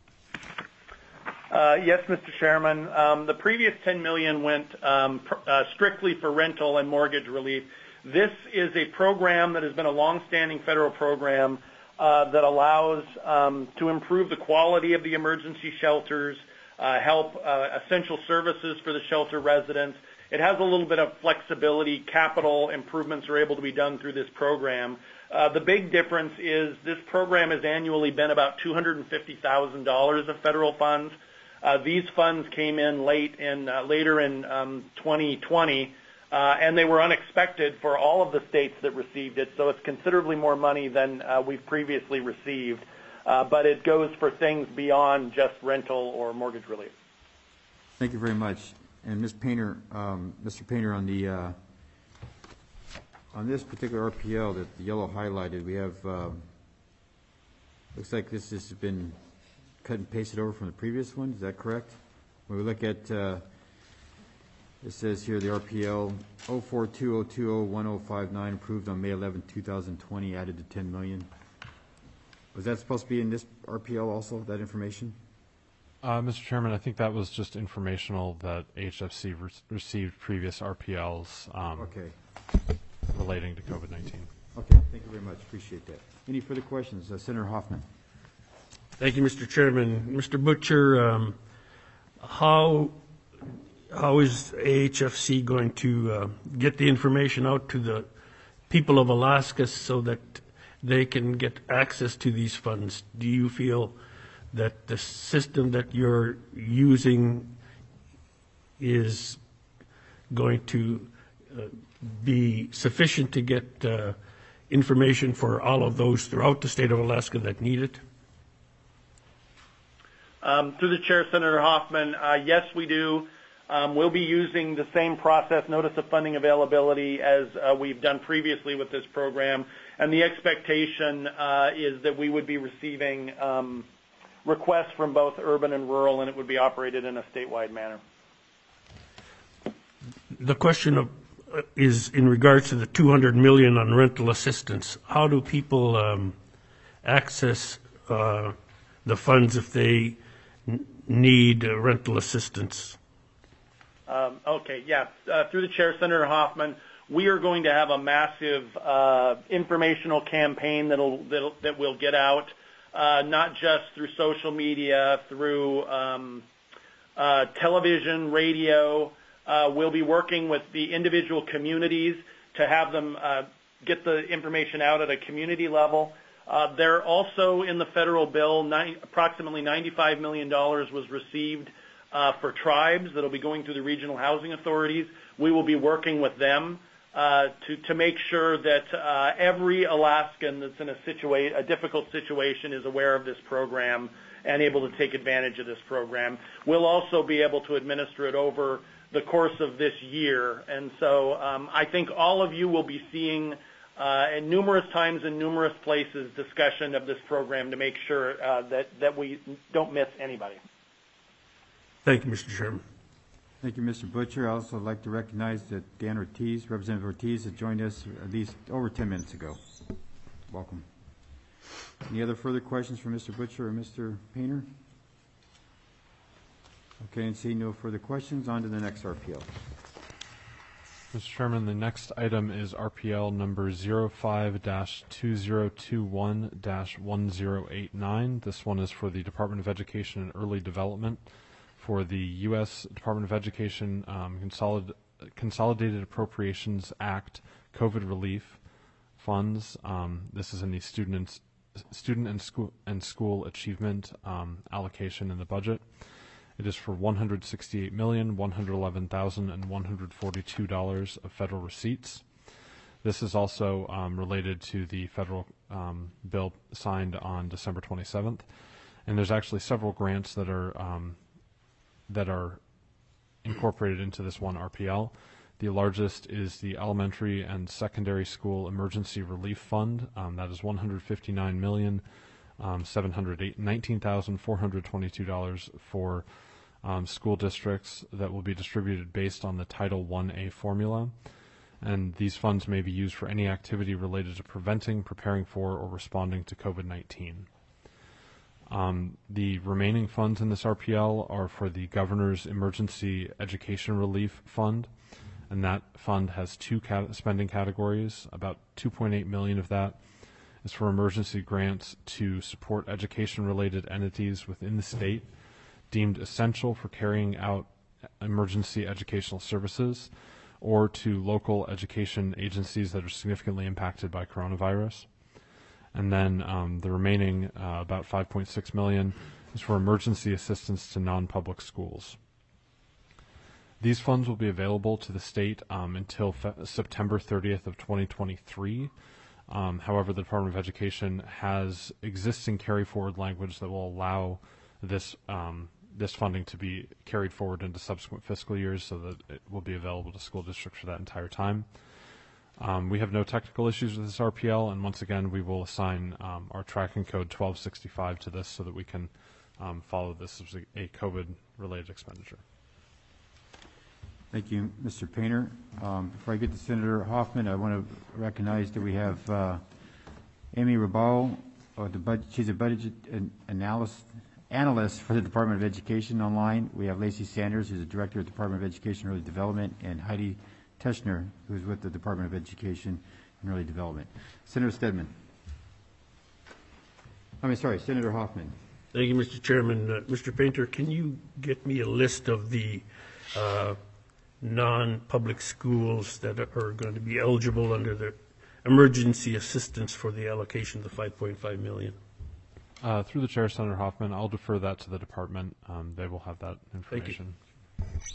Yes, Mr. Chairman. The previous $10 million went strictly for rental and mortgage relief. This is a program that has been a long-standing federal program that allows to improve the quality of the emergency shelters, help essential services for the shelter residents. It has a little bit of flexibility. Capital improvements are able to be done through this program. The big difference is this program has annually been about $250,000 of federal funds. These funds came in later in 2020, and they were unexpected for all of the states that received it, so it's considerably more money than we've previously received, but it goes for things beyond just rental or mortgage relief. Thank you very much. And Ms. Painter, Mr. Painter, on this particular RPL that the yellow highlighted, we have looks like this has been cut and pasted over from the previous one. Is that correct? When we look at it says here the RPL 042020159 approved on May 11, 2020, added to $10 million. Was that supposed to be in this RPL also, that information? Mr. Chairman, I think that was just informational that HFC received previous RPLs okay. relating to COVID-19. Okay, thank you very much. Appreciate that. Any further questions? Senator Hoffman. Thank you, Mr. Chairman. Mr. Butcher, how is AHFC going to get the information out to the people of Alaska so that they can get access to these funds? Do you feel that the system that you're using is going to be sufficient to get information for all of those throughout the state of Alaska that need it? Through the chair, Senator Hoffman, yes, we do. We'll be using the same process, notice of funding availability, as we've done previously with this program. And the expectation is that we would be receiving requests from both urban and rural, and it would be operated in a statewide manner. The question is in regards to the $200 million on rental assistance. How do people access the funds if they need rental assistance? Okay, yeah. Through the chair, Senator Hoffman, we are going to have a massive informational campaign that we'll get out, not just through social media, through television, radio. We'll be working with the individual communities to have them get the information out at a community level. There also in the federal bill, approximately $95 million was received for tribes that will be going through the regional housing authorities. We will be working with them to make sure that every Alaskan that's in a difficult situation is aware of this program and able to take advantage of this program. We'll also be able to administer it over the course of this year. And so I think all of you will be seeing in numerous times in numerous places discussion of this program to make sure that we don't miss anybody. Thank you, Mr. Chairman. Thank you, Mr. Butcher. I also like to recognize that Dan Ortiz, Representative Ortiz, has joined us at least over 10 minutes ago. Welcome. Any other further questions for Mr. Butcher or Mr. Painter? Okay, and seeing no further questions, on to the next RPL. Mr. Chairman, the next item is RPL number 05-2021-1089. This one is for the Department of Education and Early Development for the U.S. Department of Education Consolidated Appropriations Act COVID Relief Funds. This is in the student and school achievement allocation in the budget. It is for $168,111,142 of federal receipts. This is also related to the federal bill signed on December 27th. And there's actually several grants that are incorporated into this one RPL. The largest is the Elementary and Secondary School Emergency Relief Fund. That is $159,719,422 for school districts that will be distributed based on the Title I-A formula. And these funds may be used for any activity related to preventing, preparing for, or responding to COVID-19. The remaining funds in this RPL are for the Governor's Emergency Education Relief Fund, and that fund has two spending categories. About $2.8 million of that is for emergency grants to support education-related entities within the state deemed essential for carrying out emergency educational services, or to local education agencies that are significantly impacted by coronavirus. And then the remaining, about $5.6 million, is for emergency assistance to non-public schools. These funds will be available to the state until September 30th of 2023. However, the Department of Education has existing carry-forward language that will allow this funding to be carried forward into subsequent fiscal years so that it will be available to school districts for that entire time. We have no technical issues with this RPL, and once again, we will assign our tracking code 1265 to this so that we can follow this as a COVID-related expenditure. Thank you, Mr. Painter. Before I get to Senator Hoffman, I want to recognize that we have Amy Rabal. She's a budget analyst for the Department of Education online. We have Lacey Sanders, who's the Director of the Department of Education and Early Development, and Heidi Teschner, who's with the Department of Education and Early Development. Senator Senator Hoffman. Thank you, Mr. Chairman. Mr. Painter, can you get me a list of the non-public schools that are going to be eligible under the emergency assistance for the allocation of the $5.5 million? Through the chair, Senator Hoffman, I'll defer that to the department. They will have that information. Thank you.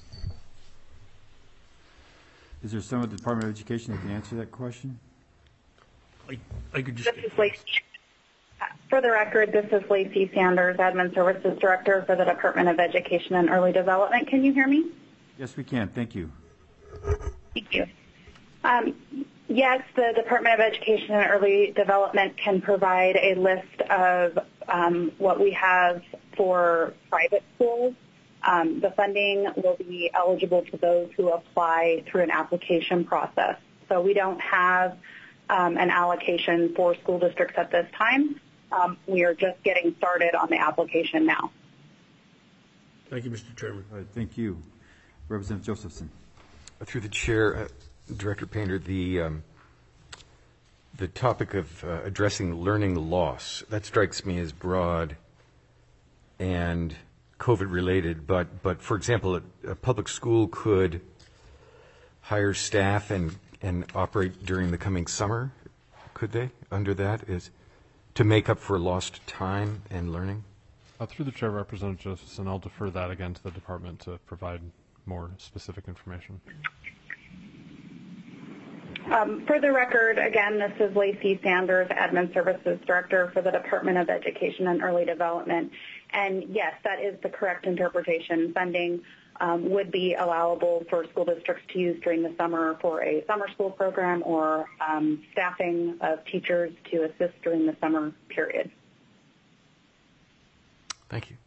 Is there someone at the Department of Education that can answer that question? I could just. This is Lacey. For the record, this is Lacey Sanders, Admin Services Director for the Department of Education and Early Development. Can you hear me? Yes, we can. Thank you. Thank you. Yes, the Department of Education and Early Development can provide a list of what we have for private schools. The funding will be eligible to those who apply through an application process. So we don't have an allocation for school districts at this time. We are just getting started on the application now. Thank you, Mr. Chairman. All right, thank you. Representative Josephson. Through the chair, Director Painter, the topic of addressing learning loss, that strikes me as broad and COVID-related, but for example, a public school could hire staff and operate during the coming summer, could they, under that, is to make up for lost time and learning? Through the chair, Representative Josephson, I'll defer that again to the department to provide more specific information. For the record, again, this is Lacey Sanders, Admin Services Director for the Department of Education and Early Development. And yes, that is the correct interpretation. Funding would be allowable for school districts to use during the summer for a summer school program or staffing of teachers to assist during the summer period. Thank you.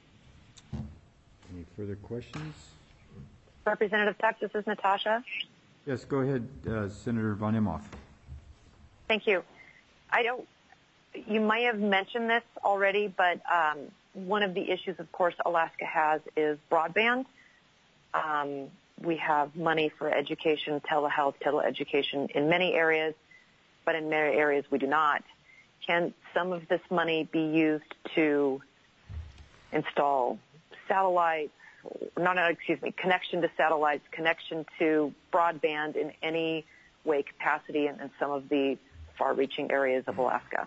Any further questions? Representative Tuck, this is Natasha. Yes, go ahead, Senator Von Imhoff. Thank you. You might have mentioned this already, but one of the issues, of course, Alaska has is broadband. We have money for education, telehealth, teleeducation in many areas, but in many areas we do not. Can some of this money be used to install satellites, connection to satellites, connection to broadband in any way, capacity in some of the far-reaching areas of Alaska?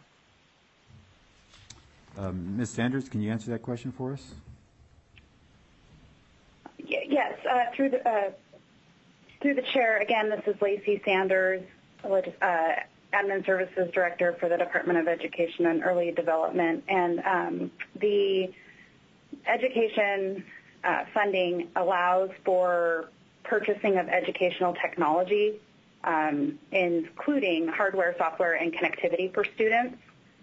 Ms. Sanders, can you answer that question for us? Yes, through the chair. Again, this is Lacey Sanders, Admin Services Director for the Department of Education and Early Development, and the education funding allows for purchasing of educational technology, including hardware, software, and connectivity for students.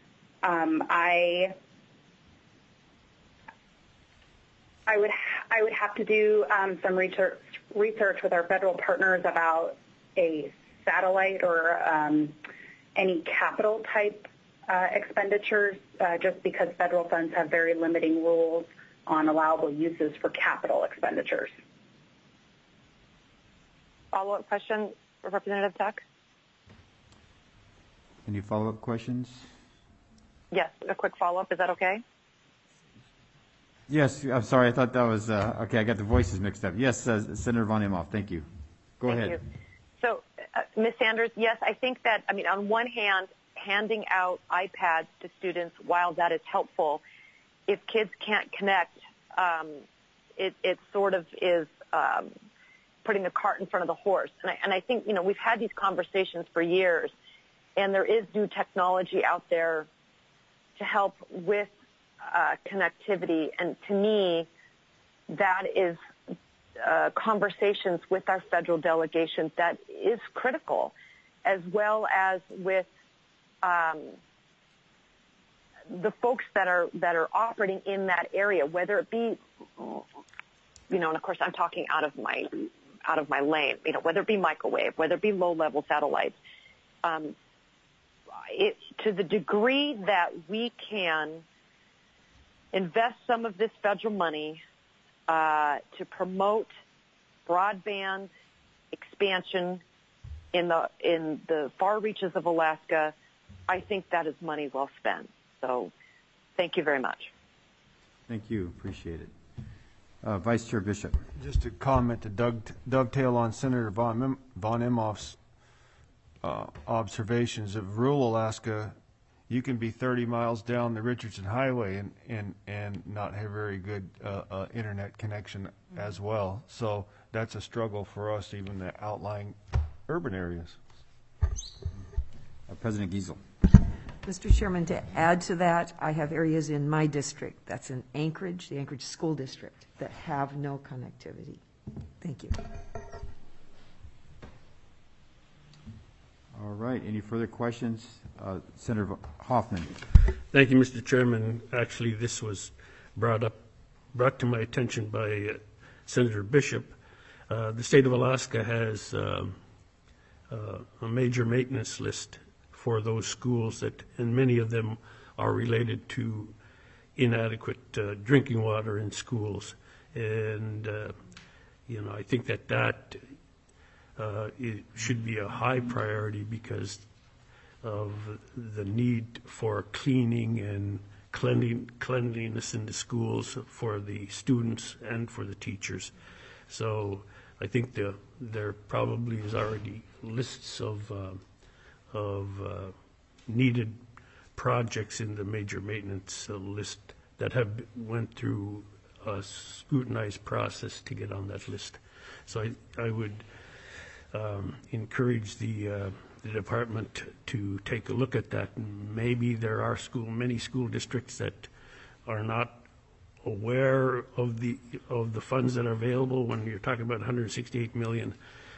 I would have to do some research with our federal partners about a satellite or any capital type expenditures, just because federal funds have very limiting rules on allowable uses for capital expenditures. Follow-up question, Representative Tuck? Any follow-up questions? Yes, a quick follow-up. Is that okay? Yes, I'm sorry. I thought that was, okay, I got the voices mixed up. Yes, Senator Von Imhoff, thank you. Go ahead. Thank you. So, Ms. Sanders, yes, I think that, on one hand, handing out iPads to students, while that is helpful, if kids can't connect, it sort of is putting the cart in front of the horse. And I think, we've had these conversations for years, and there is new technology out there to help with connectivity. And to me, that is conversations with our federal delegation that is critical, as well as with the folks that are operating in that area, whether it be, and of course I'm talking out of my lane, whether it be microwave, whether it be low-level satellites. To the degree that we can invest some of this federal money to promote broadband expansion in the far reaches of Alaska, I think that is money well spent. So thank you very much. Thank you. Appreciate it. Vice Chair Bishop. Just to comment to dovetail on Senator Von Imhoff's observations of rural Alaska, you can be 30 miles down the Richardson Highway and not have very good internet connection as well. So that's a struggle for us, even the outlying urban areas. President Giesel. Mr. Chairman, to add to that, I have areas in my district, that's in Anchorage, the Anchorage School District, that have no connectivity. Thank you. All right. Any further questions? Senator Hoffman. Thank you, Mr. Chairman. Actually, this was brought to my attention by Senator Bishop. The state of Alaska has a major maintenance list for those schools and many of them are related to inadequate drinking water in schools. And, I think that it should be a high priority because of the need for cleaning and cleanliness in the schools for the students and for the teachers. So I think there probably is already lists of needed projects in the major maintenance list that have went through a scrutinized process to get on that list. So I would encourage the department to take a look at that. Maybe there are many school districts that are not aware of the funds that are available when you're talking about 168 million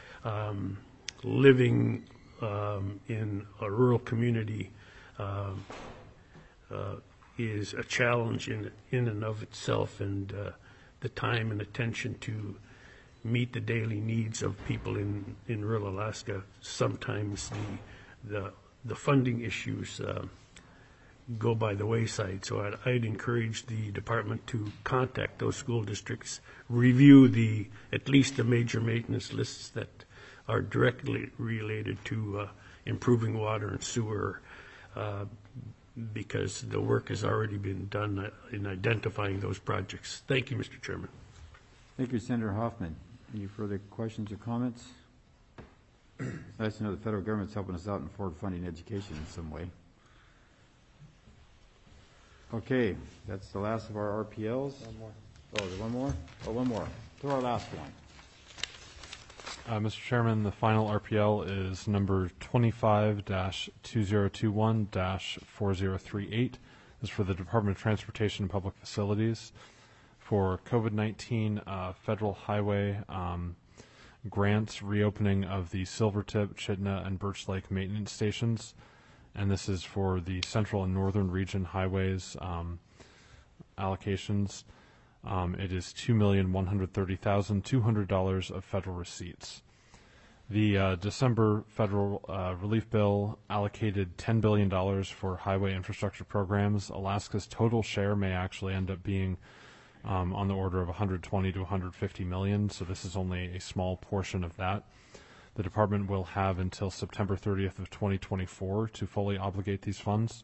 living in a rural community is a challenge in and of itself, and the time and attention to meet the daily needs of people in rural Alaska. Sometimes the funding issues go by the wayside. So I'd encourage the department to contact those school districts, review at least the major maintenance lists that are directly related to improving water and sewer, because the work has already been done in identifying those projects. Thank you, Mr. Chairman. Thank you, Senator Hoffman. Any further questions or comments? Nice to know the federal government's helping us out in forward funding education in some way. Okay, that's the last of our RPLs. One more. Oh, is there one more? Oh, one more. To our last one. Mr. Chairman, the final RPL is number 25-2021-4038. This is for the Department of Transportation and Public Facilities for COVID-19 federal highway grants reopening of the Silvertip, Chitna, and Birch Lake maintenance stations. And this is for the central and northern region highways allocations. It is $2,130,200 of federal receipts. The December federal relief bill allocated $10 billion for highway infrastructure programs. Alaska's total share may actually end up being on the order of 120 to 150 million, so this is only a small portion of that. The department will have until September 30th of 2024 to fully obligate these funds.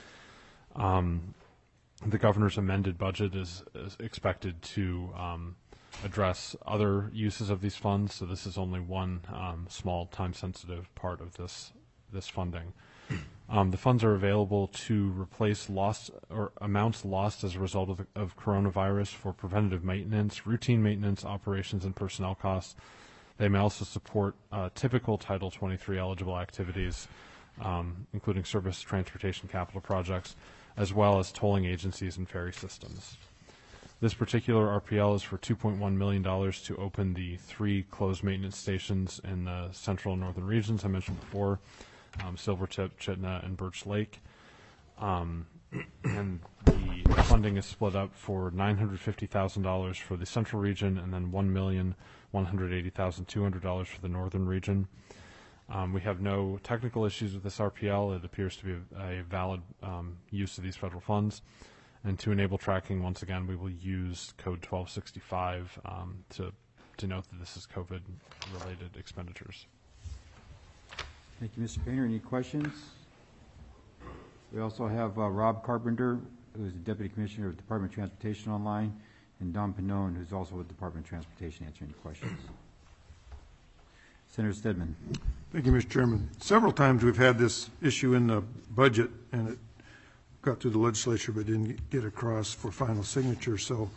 The governor's amended budget is expected to address other uses of these funds, so this is only one small time-sensitive part of this funding. The funds are available to replace lost or amounts lost as a result of coronavirus for preventative maintenance, routine maintenance, operations, and personnel costs. They may also support typical Title 23 eligible activities, including service transportation capital projects, as well as tolling agencies and ferry systems. This particular RPL is for $2.1 million to open the 3 closed maintenance stations in the central and northern regions I mentioned before, Silvertip, Chitna, and Birch Lake. And the funding is split up for $950,000 for the central region and then $1,180,200 for the northern region. We have no technical issues with this RPL. It appears to be a valid use of these federal funds. And to enable tracking, once again, we will use Code 1265 to note that this is COVID-related expenditures. Thank you, Mr. Painter. Any questions? We also have Rob Carpenter, who is the Deputy Commissioner of the Department of Transportation online, and Don Pannone, who's also with the Department of Transportation, answering any questions. Senator Stedman. Thank you, Mr. Chairman. Several times we've had this issue in the budget, and it got through the legislature but didn't get across for final signature. So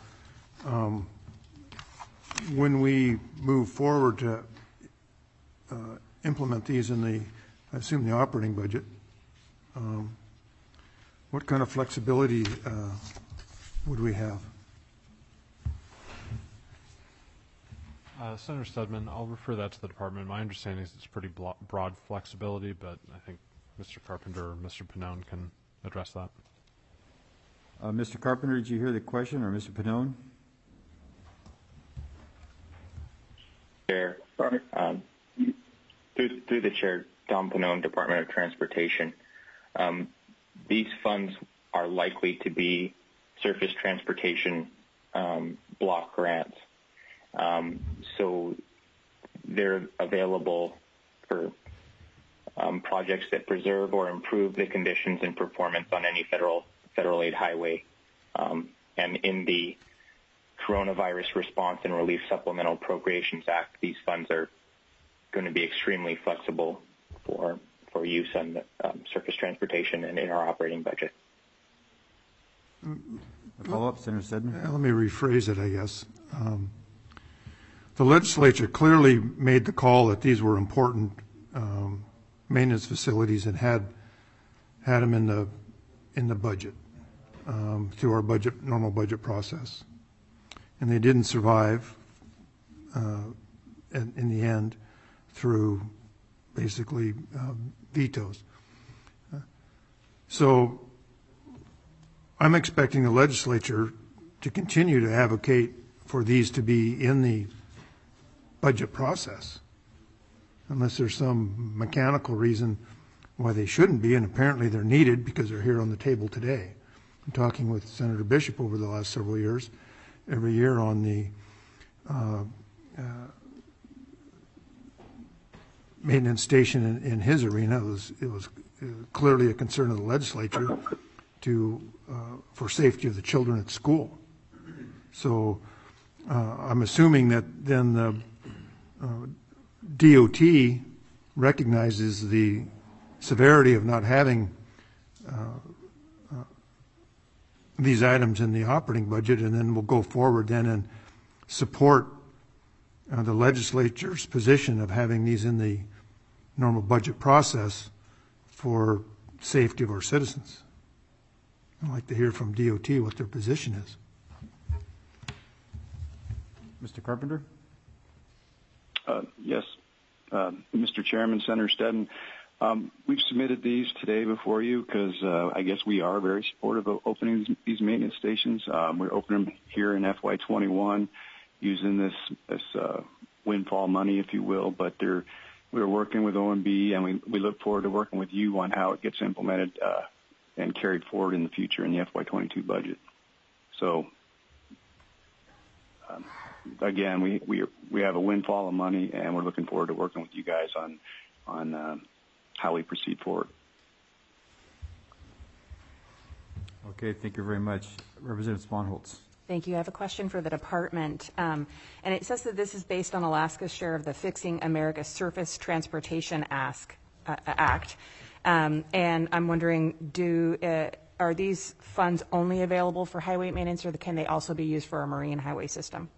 when we move forward to implement these in the, I assume, the operating budget, what kind of flexibility would we have? Senator Stedman, I'll refer that to the department. My understanding is it's pretty broad flexibility, but I think Mr. Carpenter or Mr. Pannone can address that. Mr. Carpenter, did you hear the question, or Mr. Pannone? Chair, through the chair, Don Pannone, Department of Transportation. These funds are likely to be surface transportation block grants. So they're available for projects that preserve or improve the conditions and performance on any federal aid highway. And in the Coronavirus Response and Relief Supplemental Appropriations Act, these funds are going to be extremely flexible for use on the surface transportation and in our operating budget. Follow-up, Senator Stedman? Let me rephrase it, I guess. The legislature clearly made the call that these were important maintenance facilities and had them in the budget. through our normal budget process. And they didn't survive in the end through basically vetoes. So I'm expecting the legislature to continue to advocate for these to be in the budget process, unless there's some mechanical reason why they shouldn't be, and apparently they're needed because they're here on the table today. I'm talking with Senator Bishop over the last several years, every year on the maintenance station in his arena. It was clearly a concern of the legislature for safety of the children at school. So I'm assuming that then the DOT recognizes the severity of not having these items in the operating budget, and then we'll go forward then and support the legislature's position of having these in the normal budget process for safety of our citizens. I'd like to hear from DOT what their position is. Mr. Carpenter? Yes. Mr. Chairman, Senator Steadman, we've submitted these today before you because I guess we are very supportive of opening these maintenance stations. We're opening them here in FY21 using this windfall money, if you will, but we're working with OMB, and we look forward to working with you on how it gets implemented and carried forward in the future in the FY22 budget. So, again, we have a windfall of money, and we're looking forward to working with you guys on how we proceed forward. Okay, thank you very much. Representative Sponholz. Thank you. I have a question for the department. And it says that this is based on Alaska's share of the Fixing America's Surface Transportation Act. And I'm wondering, are these funds only available for highway maintenance, or can they also be used for our marine highway system?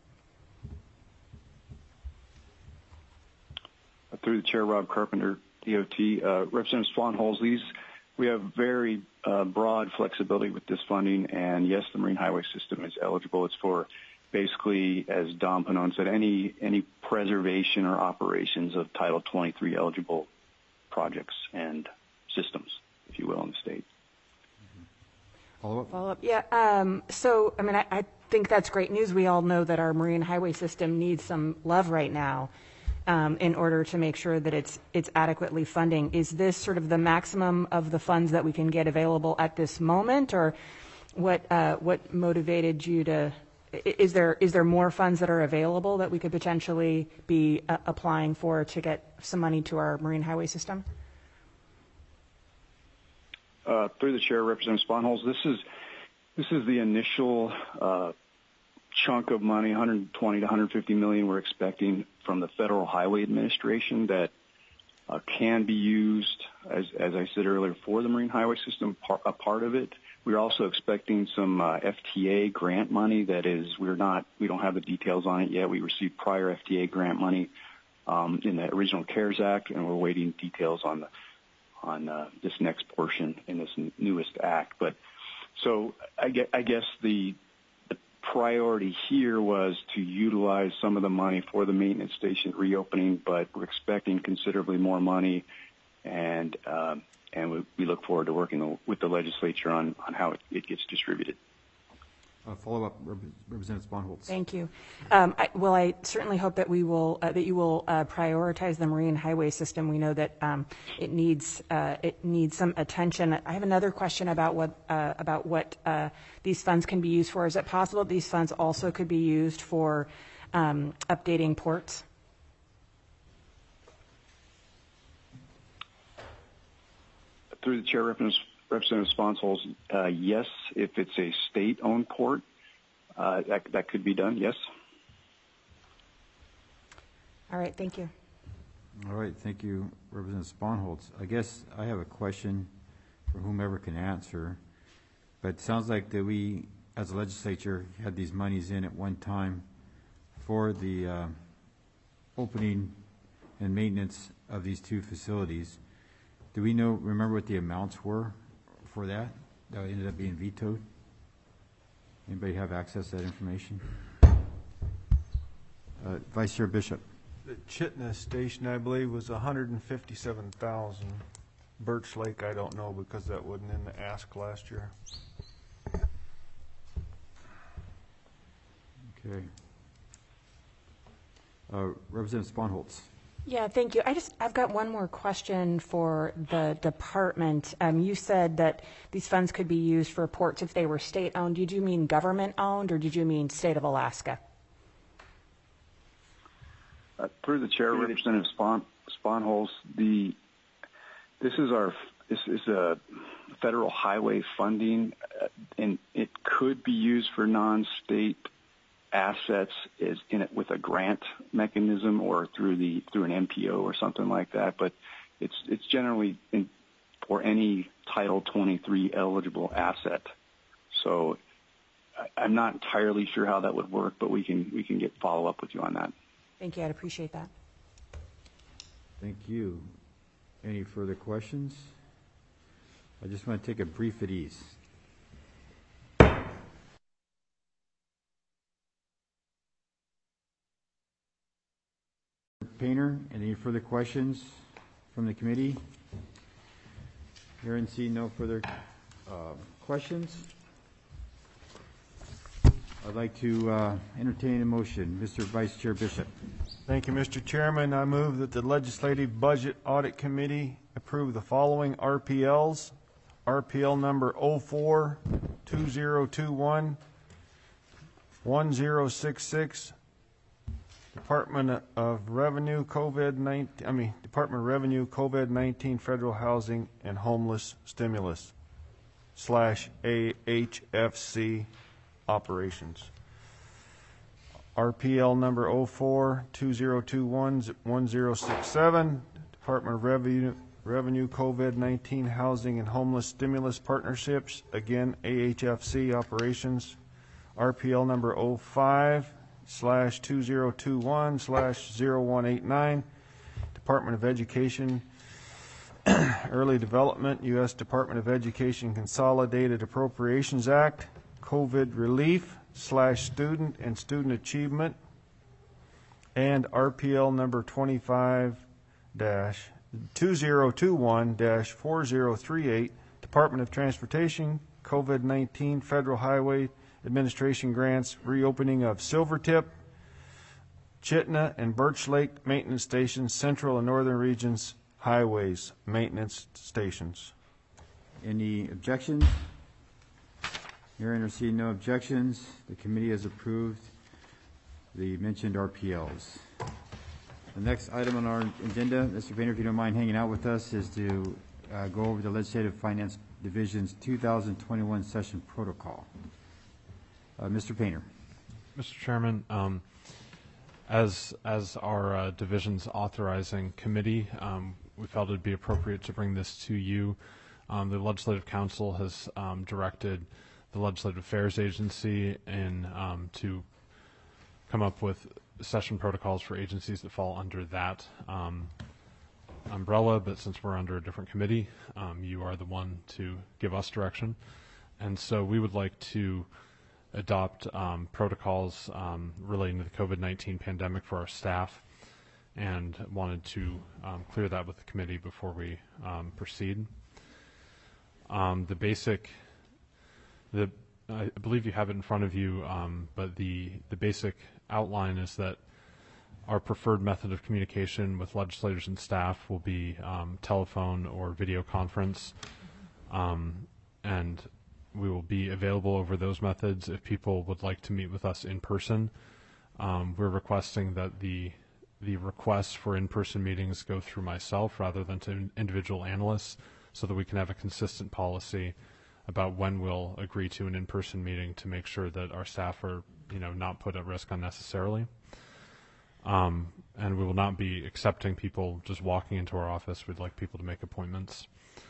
Through the chair, Rob Carpenter, DOT. Representative Sponholz, we have very broad flexibility with this funding, and yes, the marine highway system is eligible. It's for basically, as Don Panone said, any preservation or operations of Title 23 eligible projects and systems, if you will, in the state. Follow-up? Yeah. So, I mean, I think that's great news. We all know that our marine highway system needs some love right now. In order to make sure that it's adequately funding. Is this sort of the maximum of the funds that we can get available at this moment, or what motivated you to? Is there more funds that are available that we could potentially be applying for to get some money to our marine highway system? Through the chair, Representative Sponholz, this is the initial chunk of money, 120 to 150 million we're expecting from the Federal Highway Administration that can be used, as I said earlier, for the marine highway system, a part of it. We're also expecting some FTA grant money. That is, we don't have the details on it yet. We received prior FTA grant money in the original CARES Act, and we're waiting details on this next portion in this newest act. But so I guess the priority here was to utilize some of the money for the maintenance station reopening, but we're expecting considerably more money, and we look forward to working with the legislature on how it gets distributed. Follow-up, Representative Sponholz. Thank you. I certainly hope that you will prioritize the marine highway system. We know that it needs some attention. I have another question about what these funds can be used for. Is it possible that these funds also could be used for updating ports? Through the chair, Representative Sponholz, yes, if it's a state-owned port, that could be done, yes. All right, thank you. All right, thank you, Representative Sponholz. I guess I have a question for whomever can answer, but it sounds like that we, as a legislature, had these monies in at one time for the opening and maintenance of these two facilities. Do we remember what the amounts were for that ended up being vetoed? Anybody have access to that information? Vice Chair Bishop. The Chittenden station, I believe, was 157,000. Birch Lake, I don't know because that wasn't in the ask last year. Okay. Representative Sponholz. Yeah, thank you. I've got one more question for the department. You said that these funds could be used for ports if they were state-owned. Did you mean government-owned, or did you mean state of Alaska? Through the chair, Representative Sponholz, this is a federal highway funding, and it could be used for non-state assets with a grant mechanism or through an MPO or something like that. But it's generally for any Title 23 eligible asset. So I'm not entirely sure how that would work, but we can get follow up with you on that. Thank you. I'd appreciate that. Thank you. Any further questions? I just want to take a brief at ease. Painter, any further questions from the committee? Hearing and seeing no further questions, I'd like to entertain a motion. Mr. Vice Chair Bishop. Thank you, Mr. Chairman. I move that the Legislative Budget Audit Committee approve the following RPLs. RPL number 04-2021-1066, Department of Revenue COVID-19 Federal Housing and Homeless Stimulus / AHFC Operations. RPL number 04-2021-1067, Department of Revenue COVID-19 Housing and Homeless Stimulus Partnerships, again AHFC Operations. RPL number 05/2021/0189, Department of Education Early Development, U.S. Department of Education Consolidated Appropriations Act, COVID Relief / Student and Student Achievement, and RPL number 25-2021-4038, Department of Transportation COVID-19 Federal Highway Administration Grants, reopening of Silvertip, Chittenden, and Birch Lake Maintenance Stations, Central and Northern Regions Highways Maintenance Stations. Any objections? Hearing or seeing no objections, the committee has approved the mentioned RPLs. The next item on our agenda, Mr. Painter, if you don't mind hanging out with us, is to go over the Legislative Finance Division's 2021 session protocol. Mr. Painter. Mr. Chairman, as our division's authorizing committee, we felt it would be appropriate to bring this to you. The Legislative Council has directed the Legislative Affairs Agency to come up with session protocols for agencies that fall under that umbrella, but since we're under a different committee, you are the one to give us direction. And so we would like to adopt protocols relating to the COVID-19 pandemic for our staff, and wanted to clear that with the committee before we proceed. I believe you have it in front of you, but the basic outline is that our preferred method of communication with legislators and staff will be telephone or video conference, and we will be available over those methods if people would like to meet with us in person. We're requesting that the requests for in-person meetings go through myself rather than to individual analysts, so that we can have a consistent policy about when we'll agree to an in-person meeting to make sure that our staff are, not put at risk unnecessarily. And we will not be accepting people just walking into our office. We'd like people to make appointments.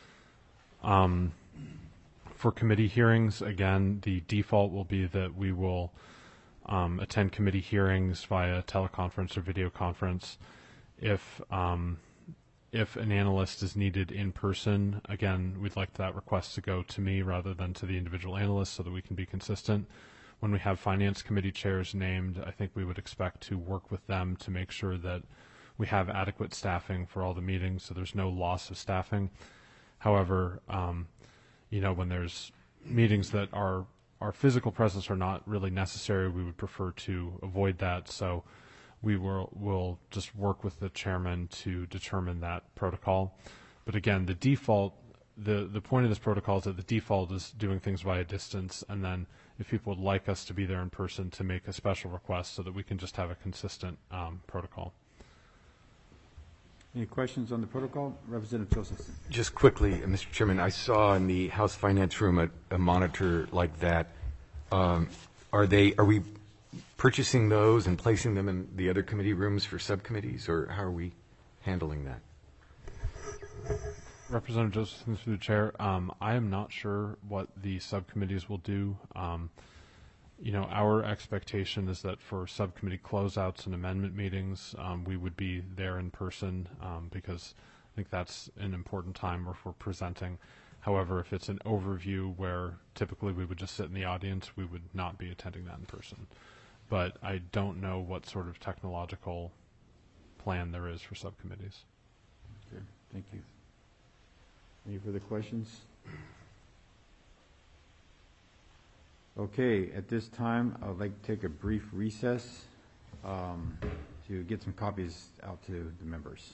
For committee hearings, again, the default will be that we will attend committee hearings via teleconference or video conference. If an analyst is needed in person, again, we'd like that request to go to me rather than to the individual analyst so that we can be consistent. when we have finance committee chairs named, I think we would expect to work with them to make sure that we have adequate staffing for all the meetings, so there's no loss of staffing. However, when there's meetings that our physical presence are not really necessary, we would prefer to avoid that. So we'll just work with the chairman to determine that protocol. But again, the default, the point of this protocol is that the default is doing things via distance, and then if people would like us to be there in person, to make a special request so that we can just have a consistent protocol. Any questions on the protocol? Representative Josephson. Just quickly, Mr. Chairman, I saw in the House Finance Room a monitor like that. Are we purchasing those and placing them in the other committee rooms for subcommittees, or how are we handling that? Representative Josephson, through the chair, I am not sure what the subcommittees will do. Our expectation is that for subcommittee closeouts and amendment meetings, we would be there in person because I think that's an important time where we're presenting. However, if it's an overview where typically we would just sit in the audience, we would not be attending that in person. But I don't know what sort of technological plan there is for subcommittees. Okay, thank you. Any further questions? Okay, at this time, I would like to take a brief recess to get some copies out to the members.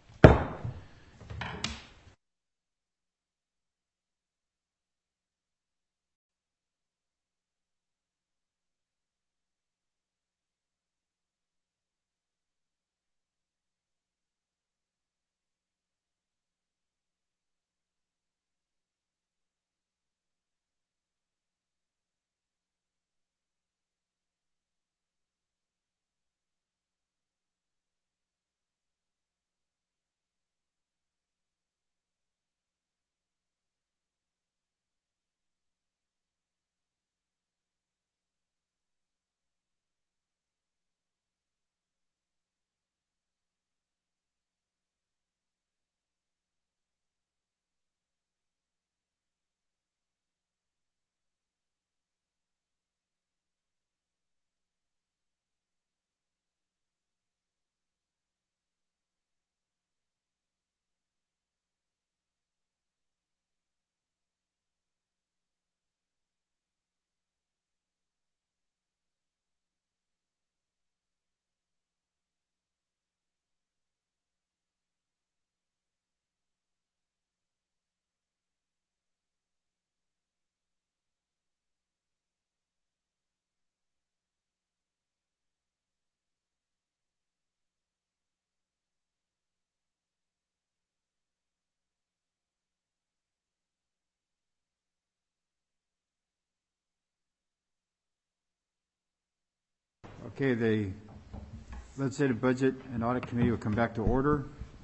Okay, the Legislative Budget and Audit Committee will come back to order.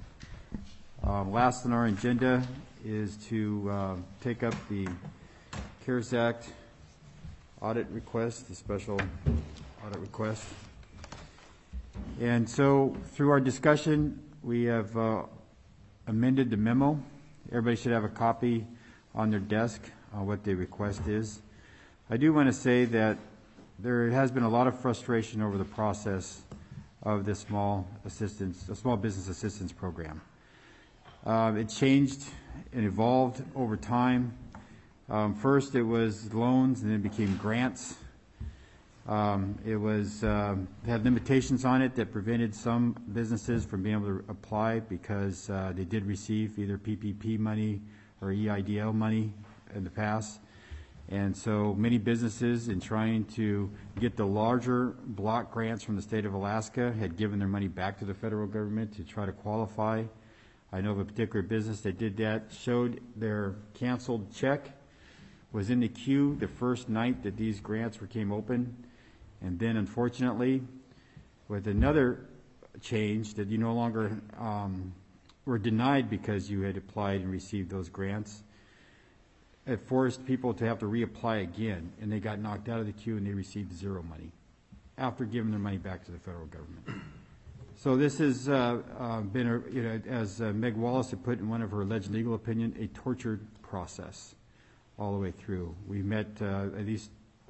Last on our agenda is to take up the CARES Act audit request, the special audit request. And so through our discussion, we have amended the memo. Everybody should have a copy on their desk on what the request is. I do want to say that there has been a lot of frustration over the process of this small business assistance program. It changed and evolved over time. First, it was loans, and then it became grants. It had limitations on it that prevented some businesses from being able to apply because they did receive either PPP money or EIDL money in the past. And so many businesses, in trying to get the larger block grants from the state of Alaska, had given their money back to the federal government to try to qualify. I know of a particular business that did that, showed their canceled check, was in the queue the first night that these grants came open. And then, unfortunately, with another change that you no longer were denied because you had applied and received those grants, it forced people to have to reapply again, and they got knocked out of the queue and they received zero money after giving their money back to the federal government. So this has been, as Meg Wallace had put in one of her alleged legal opinion, a tortured process all the way through. We met at least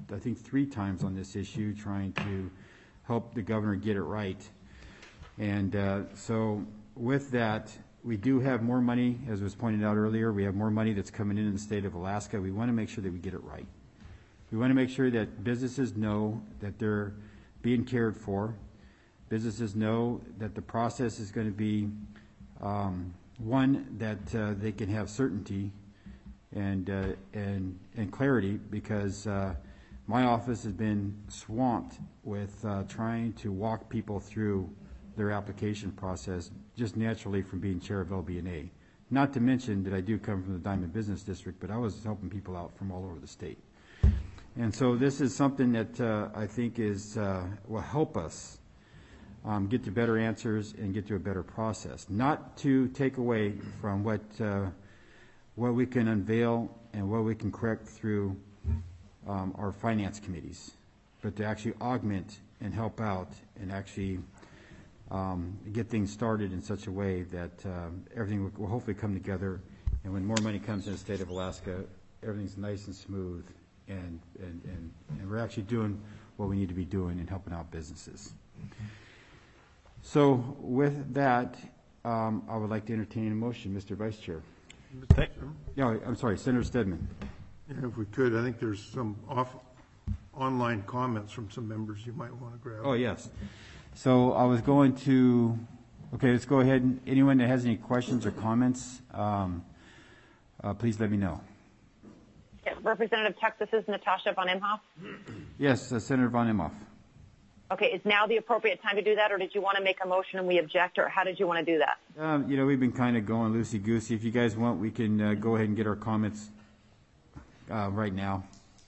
I think 3 times on this issue, trying to help the governor get it right. And so with that, we do have more money, as was pointed out earlier. We have more money that's coming in the state of Alaska. We want to make sure that we get it right. We want to make sure that businesses know that they're being cared for. Businesses know that the process is going to be one that they can have certainty and clarity, because my office has been swamped with trying to walk people through their application process just naturally from being chair of LBNA. Not to mention that I do come from the Diamond Business District, but I was helping people out from all over the state. And so this is something that I think will help us get to better answers and get to a better process. Not to take away from what we can unveil and what we can correct through our finance committees, but to actually augment and help out and actually get things started in such a way that everything will hopefully come together, and when more money comes in the state of Alaska, everything's nice and smooth, and we're actually doing what we need to be doing and helping out businesses. So with that, I would like to entertain a motion, Mr. Vice Chair. No, I'm sorry, Senator Stedman. Yeah, if we could, I think there's some online comments from some members you might want to grab. Oh, yes. So I was going to, okay, let's go ahead. Anyone that has any questions or comments, please let me know. Yeah, Representative Tuck, this is Natasha von Imhoff. Yes, Senator von Imhoff. Okay, is now the appropriate time to do that, or did you want to make a motion and we object, or how did you want to do that? We've been kind of going loosey-goosey. If you guys want, we can go ahead and get our comments right now.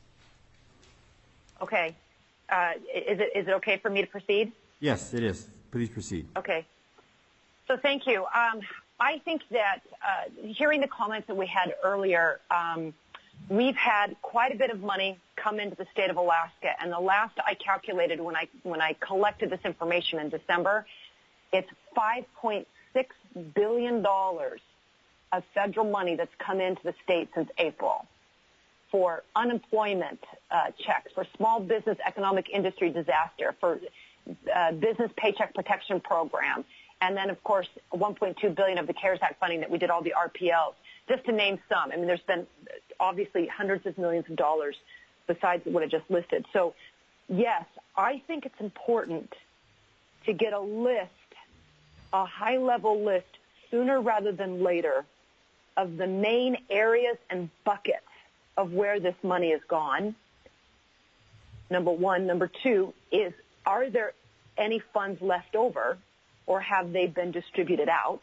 Okay. Is it okay for me to proceed? Yes, it is. Please proceed. Okay. So thank you. I think that hearing the comments that we had earlier, we've had quite a bit of money come into the state of Alaska, and the last I calculated when I collected this information in December, it's $5.6 billion of federal money that's come into the state since April for unemployment checks, for small business economic industry disaster, for business paycheck protection program, and then, of course, $1.2 billion of the CARES Act funding that we did all the RPLs, just to name some. I mean, there's been obviously hundreds of millions of dollars besides what I just listed. So, yes, I think it's important to get a list, a high-level list, sooner rather than later, of the main areas and buckets of where this money has gone. Number one. Number two is, are there any funds left over, or have they been distributed out?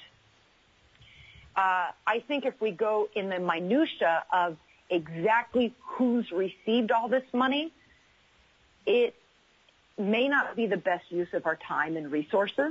I think if we go in the minutia of exactly who's received all this money, it may not be the best use of our time and resources.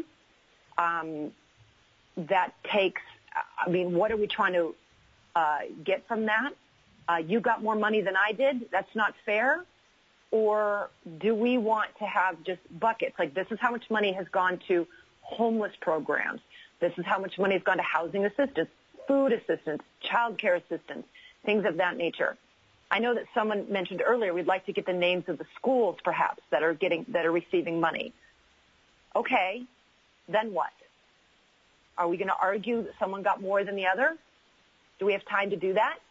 That takes, what are we trying to get from that? You got more money than I did. That's not fair. Or do we want to have just buckets? Like, this is how much money has gone to homeless programs. This is how much money has gone to housing assistance, food assistance, child care assistance, things of that nature. I know that someone mentioned earlier we'd like to get the names of the schools, perhaps, that are receiving money. Okay, then what? Are we going to argue that someone got more than the other? Do we have time to do that?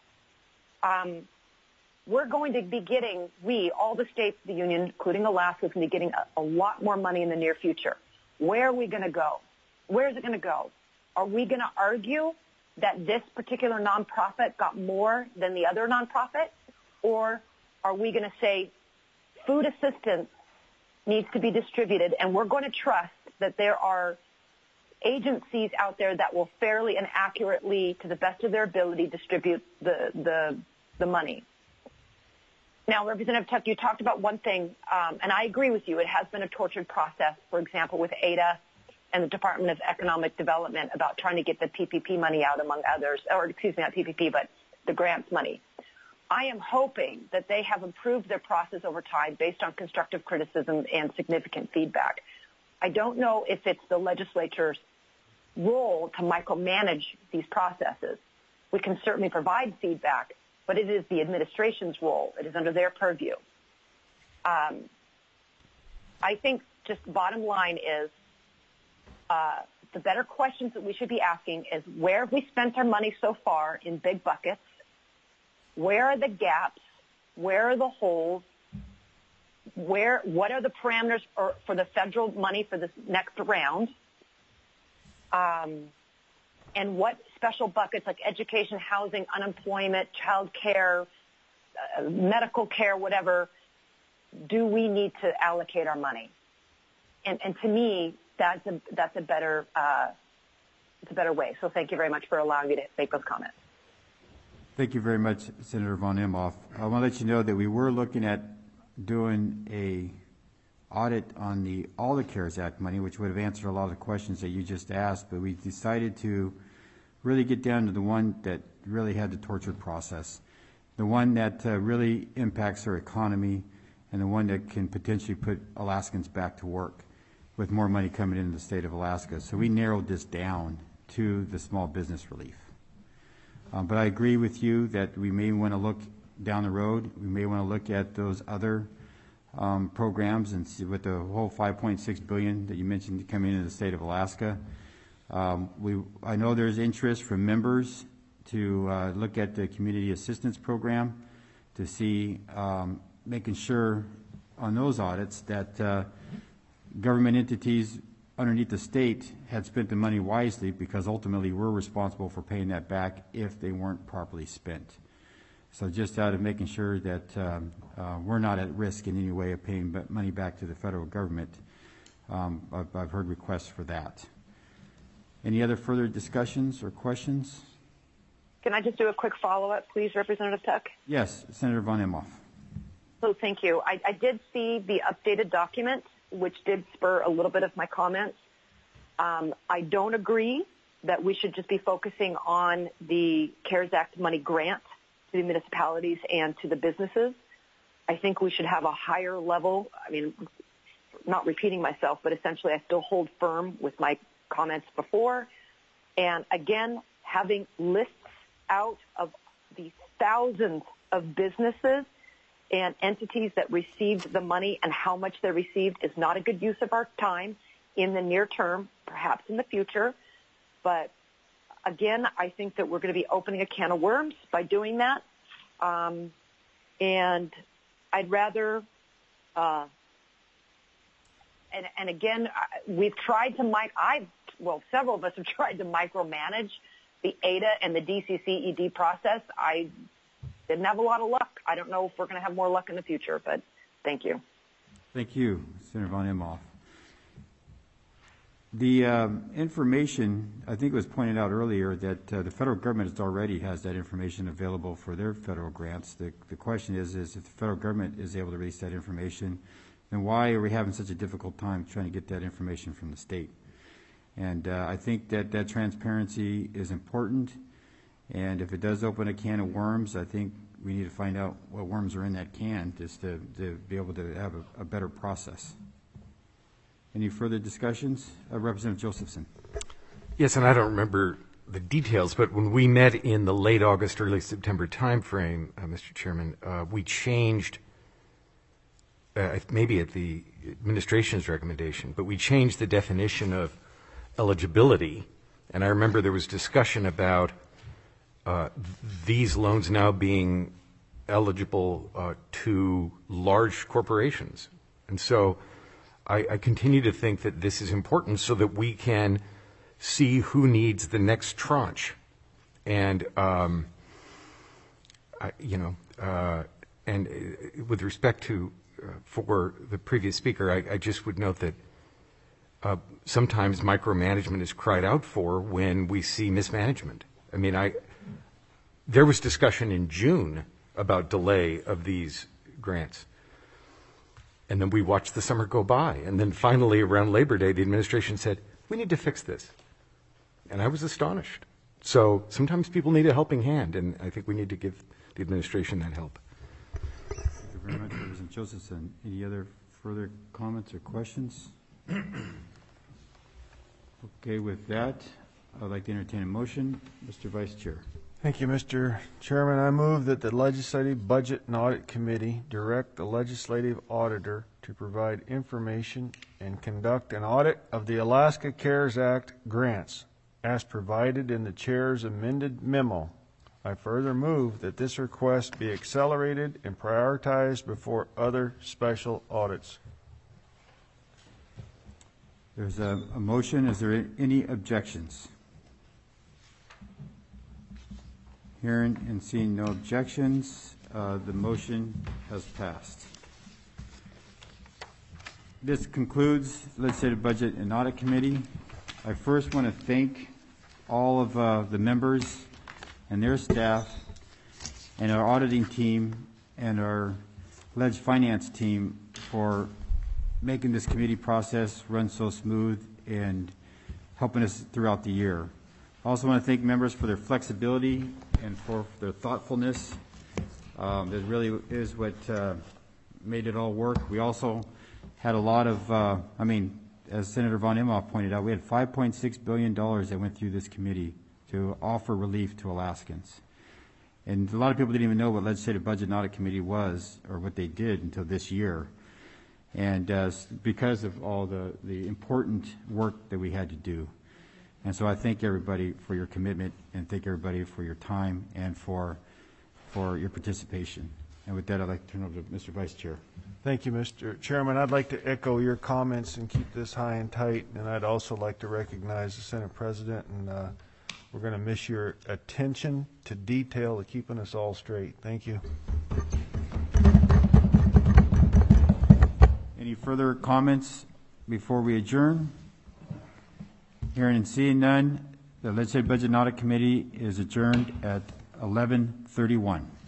We're going to be getting, all the states of the union, including Alaska, is going to be getting a lot more money in the near future. Where are we going to go? Where is it going to go? Are we going to argue that this particular nonprofit got more than the other nonprofit? Or are we going to say food assistance needs to be distributed, and we're going to trust that there are agencies out there that will fairly and accurately, to the best of their ability, distribute the money? Now, Representative Tuck, you talked about one thing, and I agree with you. It has been a tortured process, for example, with ADA and the Department of Economic Development about trying to get the PPP money out, among others, or excuse me, not PPP, but the grants money. I am hoping that they have improved their process over time based on constructive criticism and significant feedback. I don't know if it's the legislature's role to micromanage these processes. We can certainly provide feedback, but it is the administration's role. It is under their purview. I think just bottom line is the better questions that we should be asking is where have we spent our money so far in big buckets? Where are the gaps? Where are the holes? What are the parameters for the federal money for this next round? And what special buckets like education, housing, unemployment, child care, medical care, whatever, do we need to allocate our money? And to me, that's a better way. So thank you very much for allowing me to make those comments. Thank you very much, Senator Von Imhoff. I want to let you know that we were looking at doing a audit on all the CARES Act money, which would have answered a lot of the questions that you just asked, but we decided to really get down to the one that really had the tortured process, the one that really impacts our economy, and the one that can potentially put Alaskans back to work with more money coming into the state of Alaska. So we narrowed this down to the small business relief. But I agree with you that we may want to look down the road. We may want to look at those other programs and see with the whole $5.6 billion that you mentioned coming into the state of Alaska. I know there's interest from members to look at the community assistance program to see making sure on those audits that government entities underneath the state had spent the money wisely, because ultimately we're responsible for paying that back if they weren't properly spent. So just out of making sure that we're not at risk in any way of paying money back to the federal government, I've heard requests for that. Any other further discussions or questions? Can I just do a quick follow-up, please, Representative Tuck? Yes, Senator Von Imhoff. So thank you. I did see the updated document, which did spur a little bit of my comments. I don't agree that we should just be focusing on the CARES Act money grant to the municipalities and to the businesses. I think we should have a higher level. I mean, not repeating myself, but essentially I still hold firm with my comments before. And again, having lists out of the thousands of businesses and entities that received the money and how much they received is not a good use of our time in the near term, perhaps in the future. But again, I think that we're going to be opening a can of worms by doing that. And I'd rather, and again, we've tried to, several of us have tried to micromanage the ADA and the DCCED process. I didn't have a lot of luck. I don't know if we're going to have more luck in the future, but thank you. Thank you, Senator Von Imhoff. The information, I think it was pointed out earlier that the federal government already has that information available for their federal grants. The question is if the federal government is able to release that information, then why are we having such a difficult time trying to get that information from the state? And I think that transparency is important. And if it does open a can of worms, I think we need to find out what worms are in that can just to be able to have a better process. Any further discussions? Representative Josephson. Yes, and I don't remember the details, but when we met in the late August, early September timeframe, Mr. Chairman, we changed, maybe at the administration's recommendation, but we changed the definition of eligibility. And I remember there was discussion about these loans now being eligible to large corporations. And so I continue to think that this is important so that we can see who needs the next tranche. And, and with respect to, for the previous speaker, I just would note that sometimes micromanagement is cried out for when we see mismanagement. I mean, there was discussion in June about delay of these grants. And then we watched the summer go by. And then finally, around Labor Day, the administration said, we need to fix this. And I was astonished. So sometimes people need a helping hand, and I think we need to give the administration that help. Thank you very much, Representative Josephson. Any other further comments or questions? Okay, with that, I'd like to entertain a motion. Mr. Vice Chair. Thank you, Mr. Chairman. I move that the Legislative Budget and Audit Committee direct the legislative auditor to provide information and conduct an audit of the Alaska CARES Act grants as provided in the chair's amended memo. I further move that this request be accelerated and prioritized before other special audits. There's a motion. Is there any objections? Hearing and seeing no objections, the motion has passed. This concludes Legislative Budget and Audit Committee. I first want to thank all of the members and their staff and our auditing team and our Ledge Finance team for making this committee process run so smooth and helping us throughout the year. I also want to thank members for their flexibility and for their thoughtfulness. That really is what made it all work. We also had a lot of, as Senator Von Imhoff pointed out, we had $5.6 billion that went through this committee to offer relief to Alaskans. And a lot of people didn't even know what Legislative Budget and Audit Committee was or what they did until this year. And because of all the important work that we had to do. And so I thank everybody for your commitment and thank everybody for your time and for your participation. And with that, I'd like to turn over to Mr. Vice Chair. Thank you, Mr. Chairman. I'd like to echo your comments and keep this high and tight. And I'd also like to recognize the Senate President. And we're going to miss your attention to detail to keeping us all straight. Thank you. Any further comments before we adjourn? Hearing and seeing none, the Legislative Budget and Audit Committee is adjourned at 11:31.